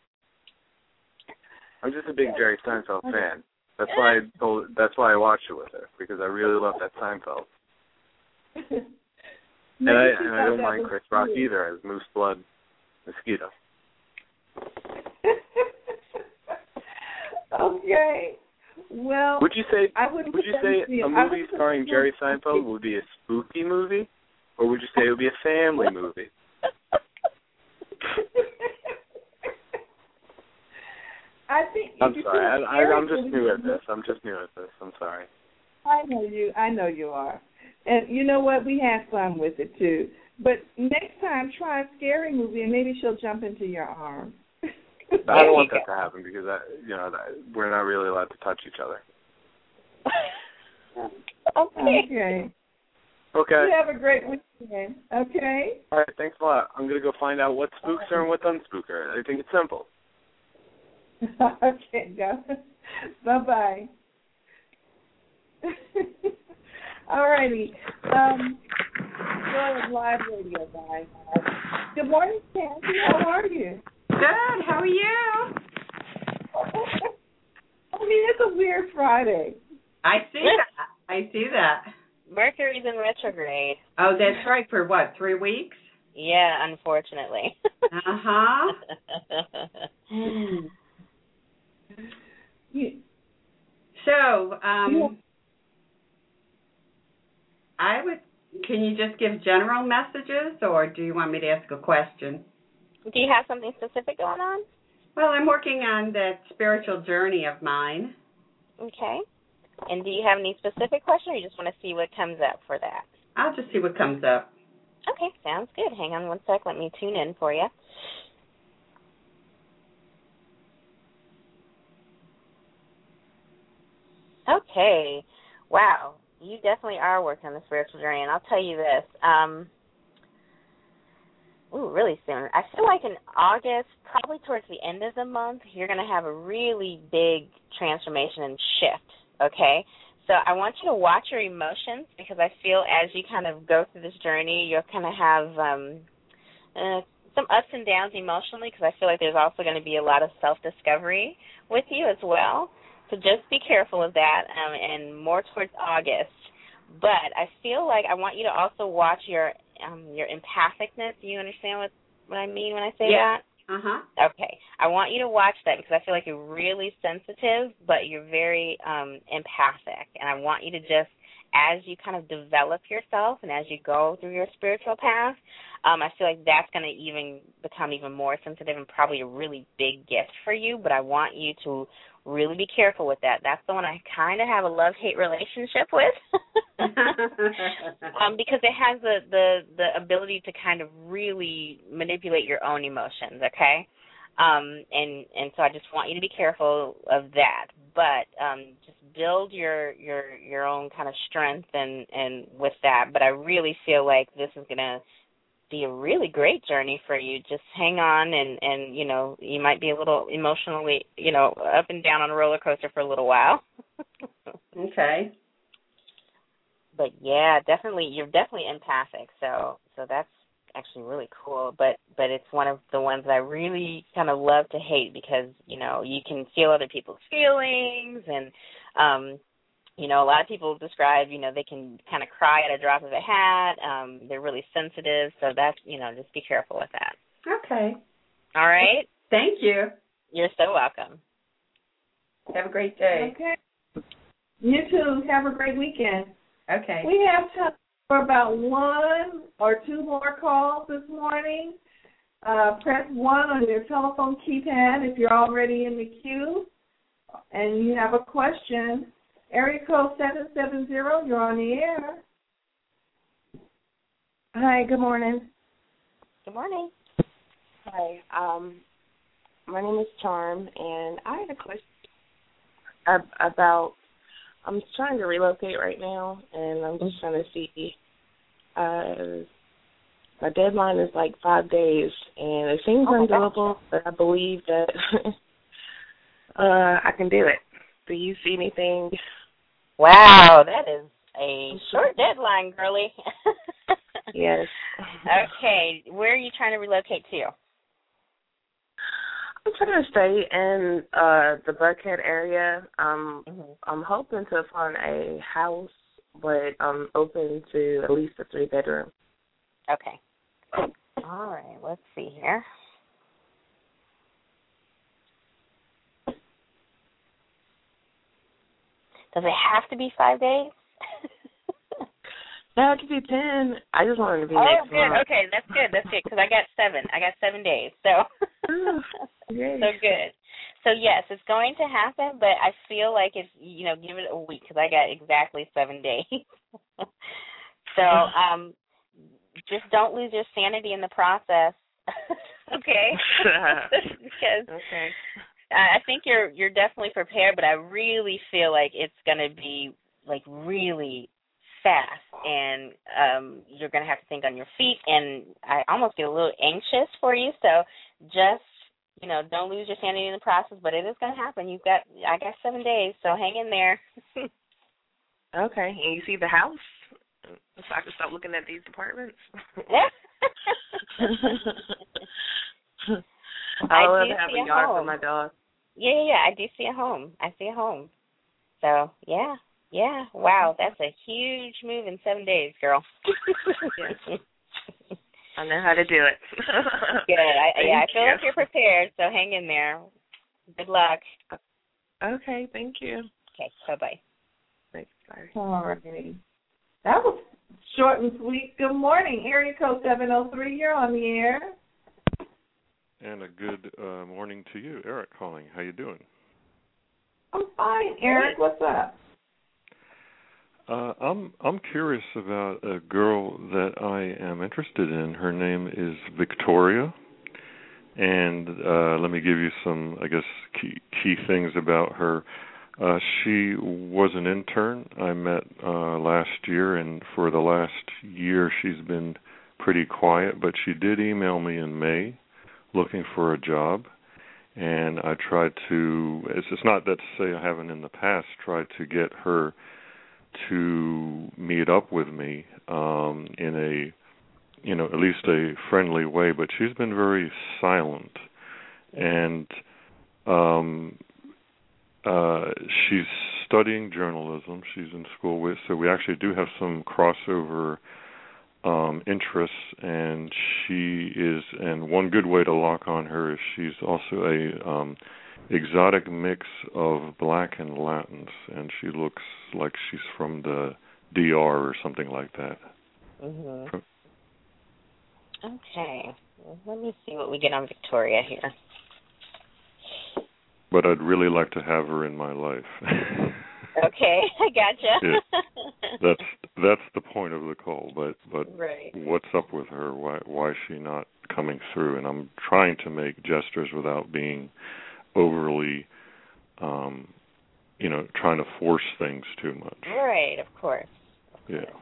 I'm just a big Jerry Seinfeld fan. That's why I told. That's why I watched it with her, because I really love that Seinfeld. and I and I don't mind Chris Rock cute. either as Moose Blood Mosquito. Okay. Well, would you say I would, would you say a movie starring Jerry Seinfeld would be a spooky movie, or would you say it would be a family movie? I think. I'm sorry. I, I, I'm just new at this. I'm just new at this. I'm sorry. I know you. I know you are. And you know what? We had fun with it too. But next time, try a scary movie, and maybe she'll jump into your arms. I don't want that to happen because I, you know, that, we're not really allowed to touch each other. Okay. Okay. Okay. You have a great weekend. Okay. All right. Thanks a lot. I'm gonna go find out what spooks her and what doesn't spook her. I think it's simple. Okay. Go. Bye bye. All righty. Um, Joy Live Radio, guys. Good morning, Kathy. How are you? Good. How are you? I mean, it's a weird Friday. I see that. I see that. Mercury's in retrograde. Oh, that's right. For what, three weeks? Yeah, unfortunately. Uh-huh. mm. yeah. So, um, yeah. I would, can you just give general messages, or do you want me to ask a question? Do you have something specific going on? Well, I'm working on that spiritual journey of mine. Okay. And do you have any specific question, or you just want to see what comes up for that? I'll just see what comes up. Okay, sounds good. Hang on one sec. Let me tune in for you. Okay. Wow. You definitely are working on the spiritual journey, and I'll tell you this. Um, ooh, really soon. I feel like in August, probably towards the end of the month, you're going to have a really big transformation and shift, okay? So I want you to watch your emotions, because I feel as you kind of go through this journey, you'll kind of have um, uh, some ups and downs emotionally, because I feel like there's also going to be a lot of self-discovery with you as well. So just be careful of that, um, and more towards August. But I feel like I want you to also watch your um, your empathicness. Do you understand what, what I mean when I say yeah. that? Uh-huh. Okay. I want you to watch that, because I feel like you're really sensitive, but you're very um, empathic. And I want you to just, as you kind of develop yourself and as you go through your spiritual path, um, I feel like that's going to even become even more sensitive and probably a really big gift for you. But I want you to really be careful with that. That's the one I kind of have a love-hate relationship with, um, because it has the, the, the ability to kind of really manipulate your own emotions, okay? Um, and, and so I just want you to be careful of that. But um, just build your, your your own kind of strength and, and with that. But I really feel like this is going to be a really great journey for you. Just hang on, and, and, you know, you might be a little emotionally, you know, up and down on a roller coaster for a little while. Okay. But, yeah, definitely, you're definitely empathic, so so that's actually really cool. But, but it's one of the ones that I really kind of love to hate, because, you know, you can feel other people's feelings, and, um, you know, a lot of people describe, you know, they can kind of cry at a drop of a hat. Um, they're really sensitive. So that's, you know, just be careful with that. Okay. All right? Thank you. You're so welcome. Have a great day. Okay. You too. Have a great weekend. Okay. We have time for about one or two more calls this morning. Uh, press one on your telephone keypad if you're already in the queue and you have a question. Area code seven seven zero, you're on the air. Hi, good morning. Good morning. Hi, um, my name is Charm, and I had a question ab- about, I'm trying to relocate right now, and I'm just trying to see, uh, my deadline is like five days, and it seems oh undoable, but I believe that uh, I can do it. Do you see anything? Wow, that is a short deadline, girlie. Yes. Okay, where are you trying to relocate to? I'm trying to stay in uh, the Buckhead area. Um, mm-hmm. I'm hoping to find a house, but I'm open to at least a three-bedroom. Okay. All right, let's see here. Does it have to be five days? No, it could be ten. I just wanted to be oh, next good. month. Okay, that's good. That's good, because I got seven. I got seven days, so Yay. so good. So, yes, it's going to happen, but I feel like it's, you know, give it a week, because I got exactly seven days. So um, just don't lose your sanity in the process, okay? Because okay. I think you're you're definitely prepared, but I really feel like it's going to be, like, really fast, and um, you're going to have to think on your feet, and I almost get a little anxious for you. So just, you know, don't lose your sanity in the process, but it is going to happen. You've got, I got seven days, so hang in there. Okay, and you see the house? So I can start looking at these apartments? I love do having see a a yard home. for my dog. Yeah, yeah, yeah, I do see a home. I see a home. So, yeah. Yeah, wow, that's a huge move in seven days, girl. Yes. I know how to do it. Good. I, yeah, I feel you. like you're prepared, so hang in there. Good luck. Okay, thank you. Okay, bye-bye. Thanks, bye. All right. That was short and sweet. Good morning. Area code seven oh three, you're on the air. And a good uh, morning to you, Eric calling. How you doing? I'm fine, Eric. What's up? Uh, I'm I'm curious about a girl that I am interested in. Her name is Victoria, and uh, let me give you some, I guess, key, key things about her. Uh, she was an intern I met uh, last year, and for the last year she's been pretty quiet, but she did email me in May looking for a job, and I tried to, it's, it's not that to say I haven't in the past tried to get her to meet up with me um, in a, you know, at least a friendly way, but she's been very silent, and um, uh, she's studying journalism. She's in school with, so we actually do have some crossover um, interests, and she is, and one good way to lock on her is she's also a um, exotic mix of black and Latins, and she looks like she's from the D R or something like that. Mm-hmm. Okay. Well, let me see what we get on Victoria here. But I'd really like to have her in my life. Okay, I gotcha. Yeah. That's that's the point of the call. But but right. What's up with her? Why why is she not coming through? And I'm trying to make gestures without being overly, um, you know, trying to force things too much. Right, of course. Of yeah. Course.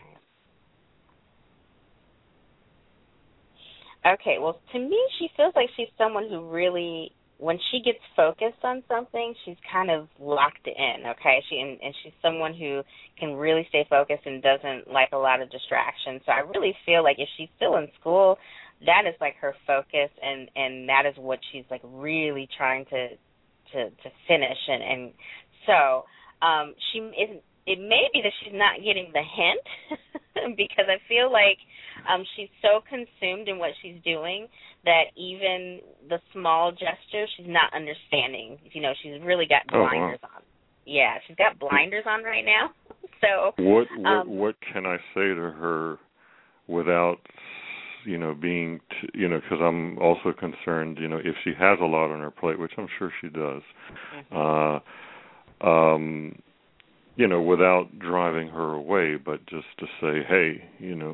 Okay. Okay, well, to me, she feels like she's someone who really, when she gets focused on something, she's kind of locked in, okay? She and, and she's someone who can really stay focused and doesn't like a lot of distractions. So I really feel like if she's still in school, that is like her focus, and, and that is what she's like really trying to to, to finish. And, and so um, she isn't. It may be that she's not getting the hint because I feel like um, she's so consumed in what she's doing that even the small gestures she's not understanding. You know, she's really got blinders oh, wow. on. Yeah, she's got blinders on right now. So what what, um, what can I say to her without, you know, being, t- you know, because I'm also concerned, you know, if she has a lot on her plate, which I'm sure she does, mm-hmm. uh, um, you know, without driving her away, but just to say, hey, you know,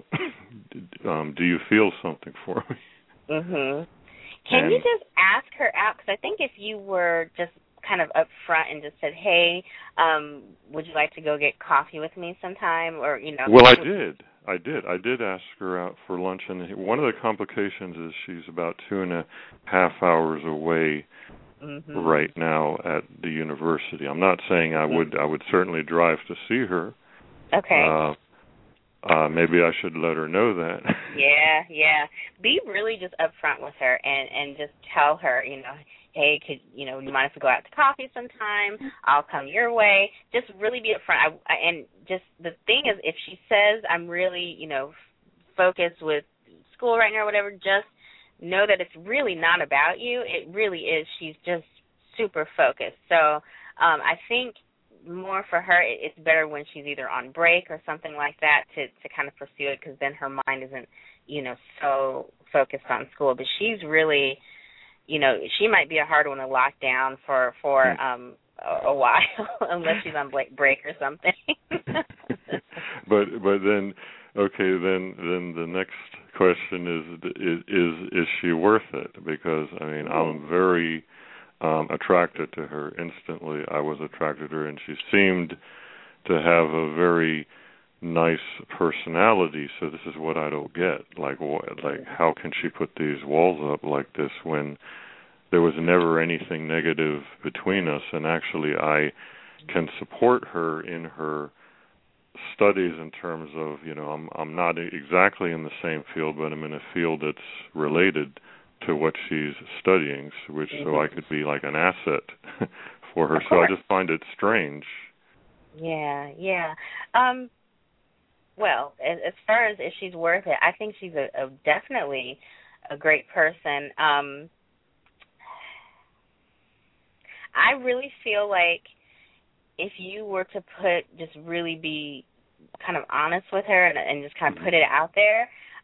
um, do you feel something for me? Mm-hmm. Can and, you just ask her out? Because I think if you were just kind of up front and just said, hey, um, would you like to go get coffee with me sometime? Or, you know. Well, I did. I did. I did ask her out for lunch, and one of the complications is she's about two and a half hours away mm-hmm. right now at the university. I'm not saying I would. I would certainly drive to see her. Okay. Uh, uh, maybe I should let her know that. Yeah, yeah. Be really just upfront with her, and and just tell her, you know, hey, could you know, you mind if we go out to coffee sometime? I'll come your way. Just really be upfront. I, I, and just the thing is, if she says I'm really, you know, focused with school right now or whatever, just know that it's really not about you. It really is. She's just super focused. So um, I think more for her, it's better when she's either on break or something like that to, to kind of pursue it, because then her mind isn't, you know, so focused on school. But she's really, you know, she might be a hard one to lock down for, for um, a, a while, unless she's on break or something. but but then, okay, then then the next question is is is, is she worth it? Because, I mean, I'm very um, attracted to her instantly. I was attracted to her, and she seemed to have a very nice personality. So this is what I don't get. Like, what, like how can she put these walls up like this when there was never anything negative between us? And actually, I can support her in her studies in terms of, you know, I'm I'm not exactly in the same field, but I'm in a field that's related to what she's studying, which mm-hmm. so I could be like an asset for her. So I just find it strange. Yeah, yeah. Um, well, as, as far as if she's worth it, I think she's a, a definitely a great person. Um, I really feel like if you were to put, just really be kind of honest with her and, and just kind of put it out there,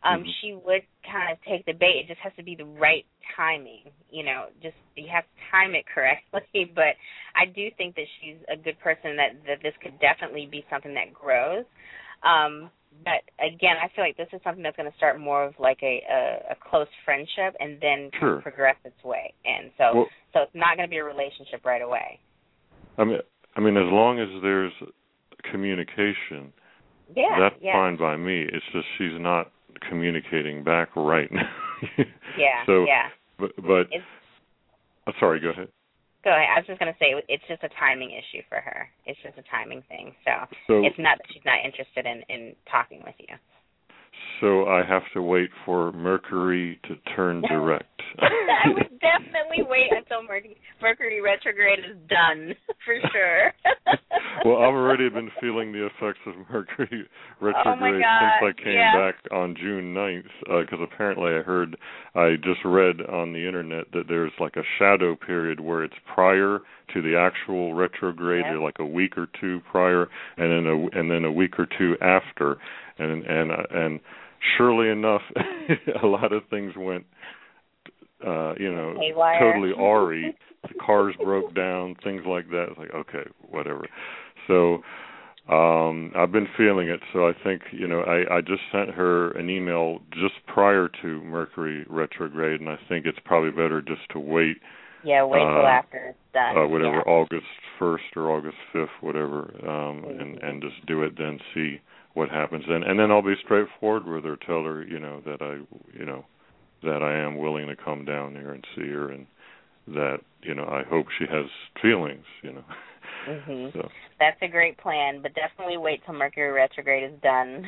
um, mm-hmm. she would kind of take the bait. It just has to be the right timing, you know, just you have to time it correctly. But I do think that she's a good person, that, that this could definitely be something that grows. Um, but, again, I feel like this is something that's going to start more of like a, a, a close friendship and then sure. progress its way. And so, well, so it's not going to be a relationship right away. I mean, I mean, as long as there's communication, yeah, that's yeah. fine by me. It's just she's not communicating back right now. yeah, so, yeah. But, but it's, oh, sorry, go ahead. Go ahead. I was just going to say it's just a timing issue for her. It's just a timing thing. So, so it's not that she's not interested in, in talking with you. So I have to wait for Mercury to turn direct. I would definitely wait until Mercury, Mercury retrograde is done, for sure. Well, I've already been feeling the effects of Mercury retrograde oh since I came yeah. back on June ninth, because uh, apparently I heard, I just read on the internet that there's like a shadow period where it's prior to the actual retrograde, yep. or like a week or two prior, and then a, and then a week or two after. And and and surely enough, a lot of things went, uh, you know, haywire. Totally awry. The cars broke down, things like that. It's like, okay, whatever. So um, I've been feeling it. So I think, you know, I, I just sent her an email just prior to Mercury retrograde, and I think it's probably better just to wait. Yeah, wait till uh, after it's done. Uh, whatever, yeah. August first or August fifth, whatever, um, mm-hmm. and, and just do it then, see what happens. And, and then I'll be straightforward with her, tell her, you know, that I, you know, that I am willing to come down there and see her, and that, you know, I hope she has feelings, you know. Mm-hmm. So. That's a great plan, but definitely wait till Mercury retrograde is done.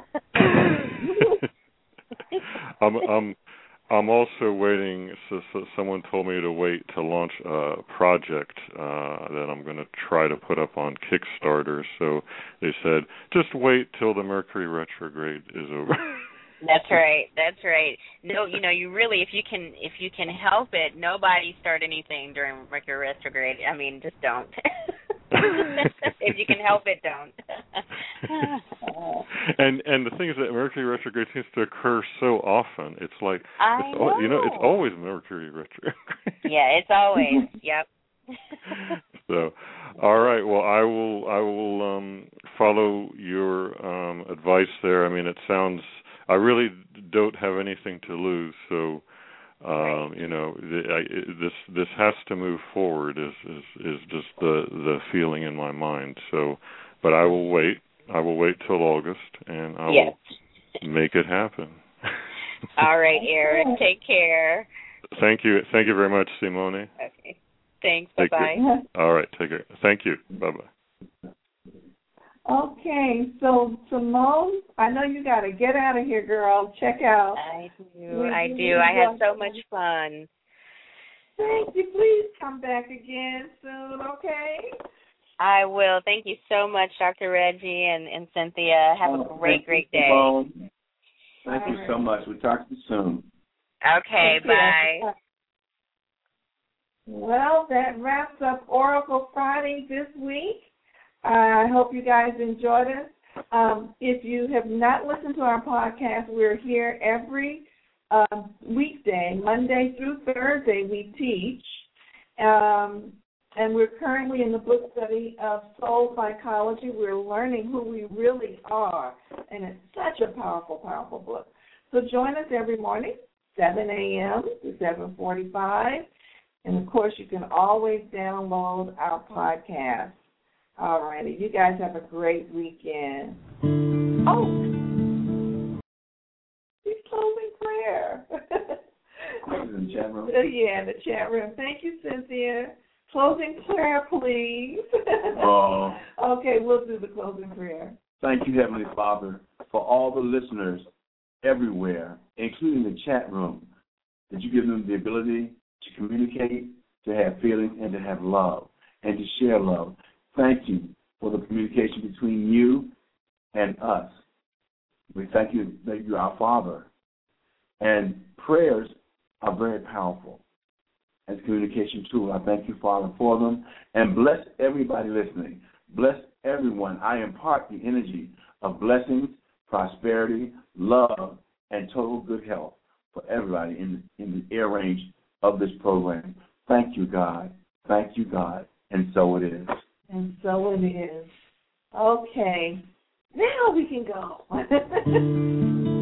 I'm, I'm, I'm also waiting. So, so someone told me to wait to launch a project uh, that I'm going to try to put up on Kickstarter. So they said, just wait till the Mercury retrograde is over. That's right. That's right. No, you know, you really, if you can, if you can help it, nobody start anything during Mercury retrograde. I mean, just don't. If you can help it, don't. and and the thing is that Mercury retrograde seems to occur so often. It's like, I it's, know. you know, it's always Mercury retrograde. Yeah, it's always. Yep. So, all right. Well, I will. I will um, follow your um, advice there. I mean, it sounds. I really don't have anything to lose, so um, you know, the, I, this this has to move forward. Is is is just the the feeling in my mind. So, but I will wait. I will wait till August, and I yes. will make it happen. All right, Eric. Take care. Thank you. Thank you very much, Simone. Okay. Thanks. Bye bye. All right. Take care. Thank you. Bye bye. Okay, so Simone, I know you got to get out of here, girl. Check out. I do. I do. I had so much fun. Thank you. Please come back again soon, okay? I will. Thank you so much, Doctor Reggie and, and Cynthia. Have a great, great day. Simone. Thank you so much. We'll talk to you soon. Okay, bye. Well, that wraps up Oracle Friday this week. I hope you guys enjoyed it. Um, if you have not listened to our podcast, we're here every uh, weekday, Monday through Thursday, we teach. Um, and we're currently in the book study of soul psychology. We're learning who we really are, and it's such a powerful, powerful book. So join us every morning, seven a.m. to seven forty-five. And, of course, you can always download our podcast. All righty. You guys have a great weekend. Oh, he's closing prayer. In the chat room? Yeah, in the chat room. Thank you, Cynthia. Closing prayer, please. Oh. Okay, we'll do the closing prayer. Thank you, Heavenly Father, for all the listeners everywhere, including the chat room, that you give them the ability to communicate, to have feelings, and to have love, and to share love. Thank you for the communication between you and us. We thank you that you're our Father. And prayers are very powerful as a communication tool. I thank you, Father, for them. And bless everybody listening. Bless everyone. I impart the energy of blessings, prosperity, love, and total good health for everybody in, in the air range of this program. Thank you, God. Thank you, God. And so it is. And so it is. Okay. Now we can go.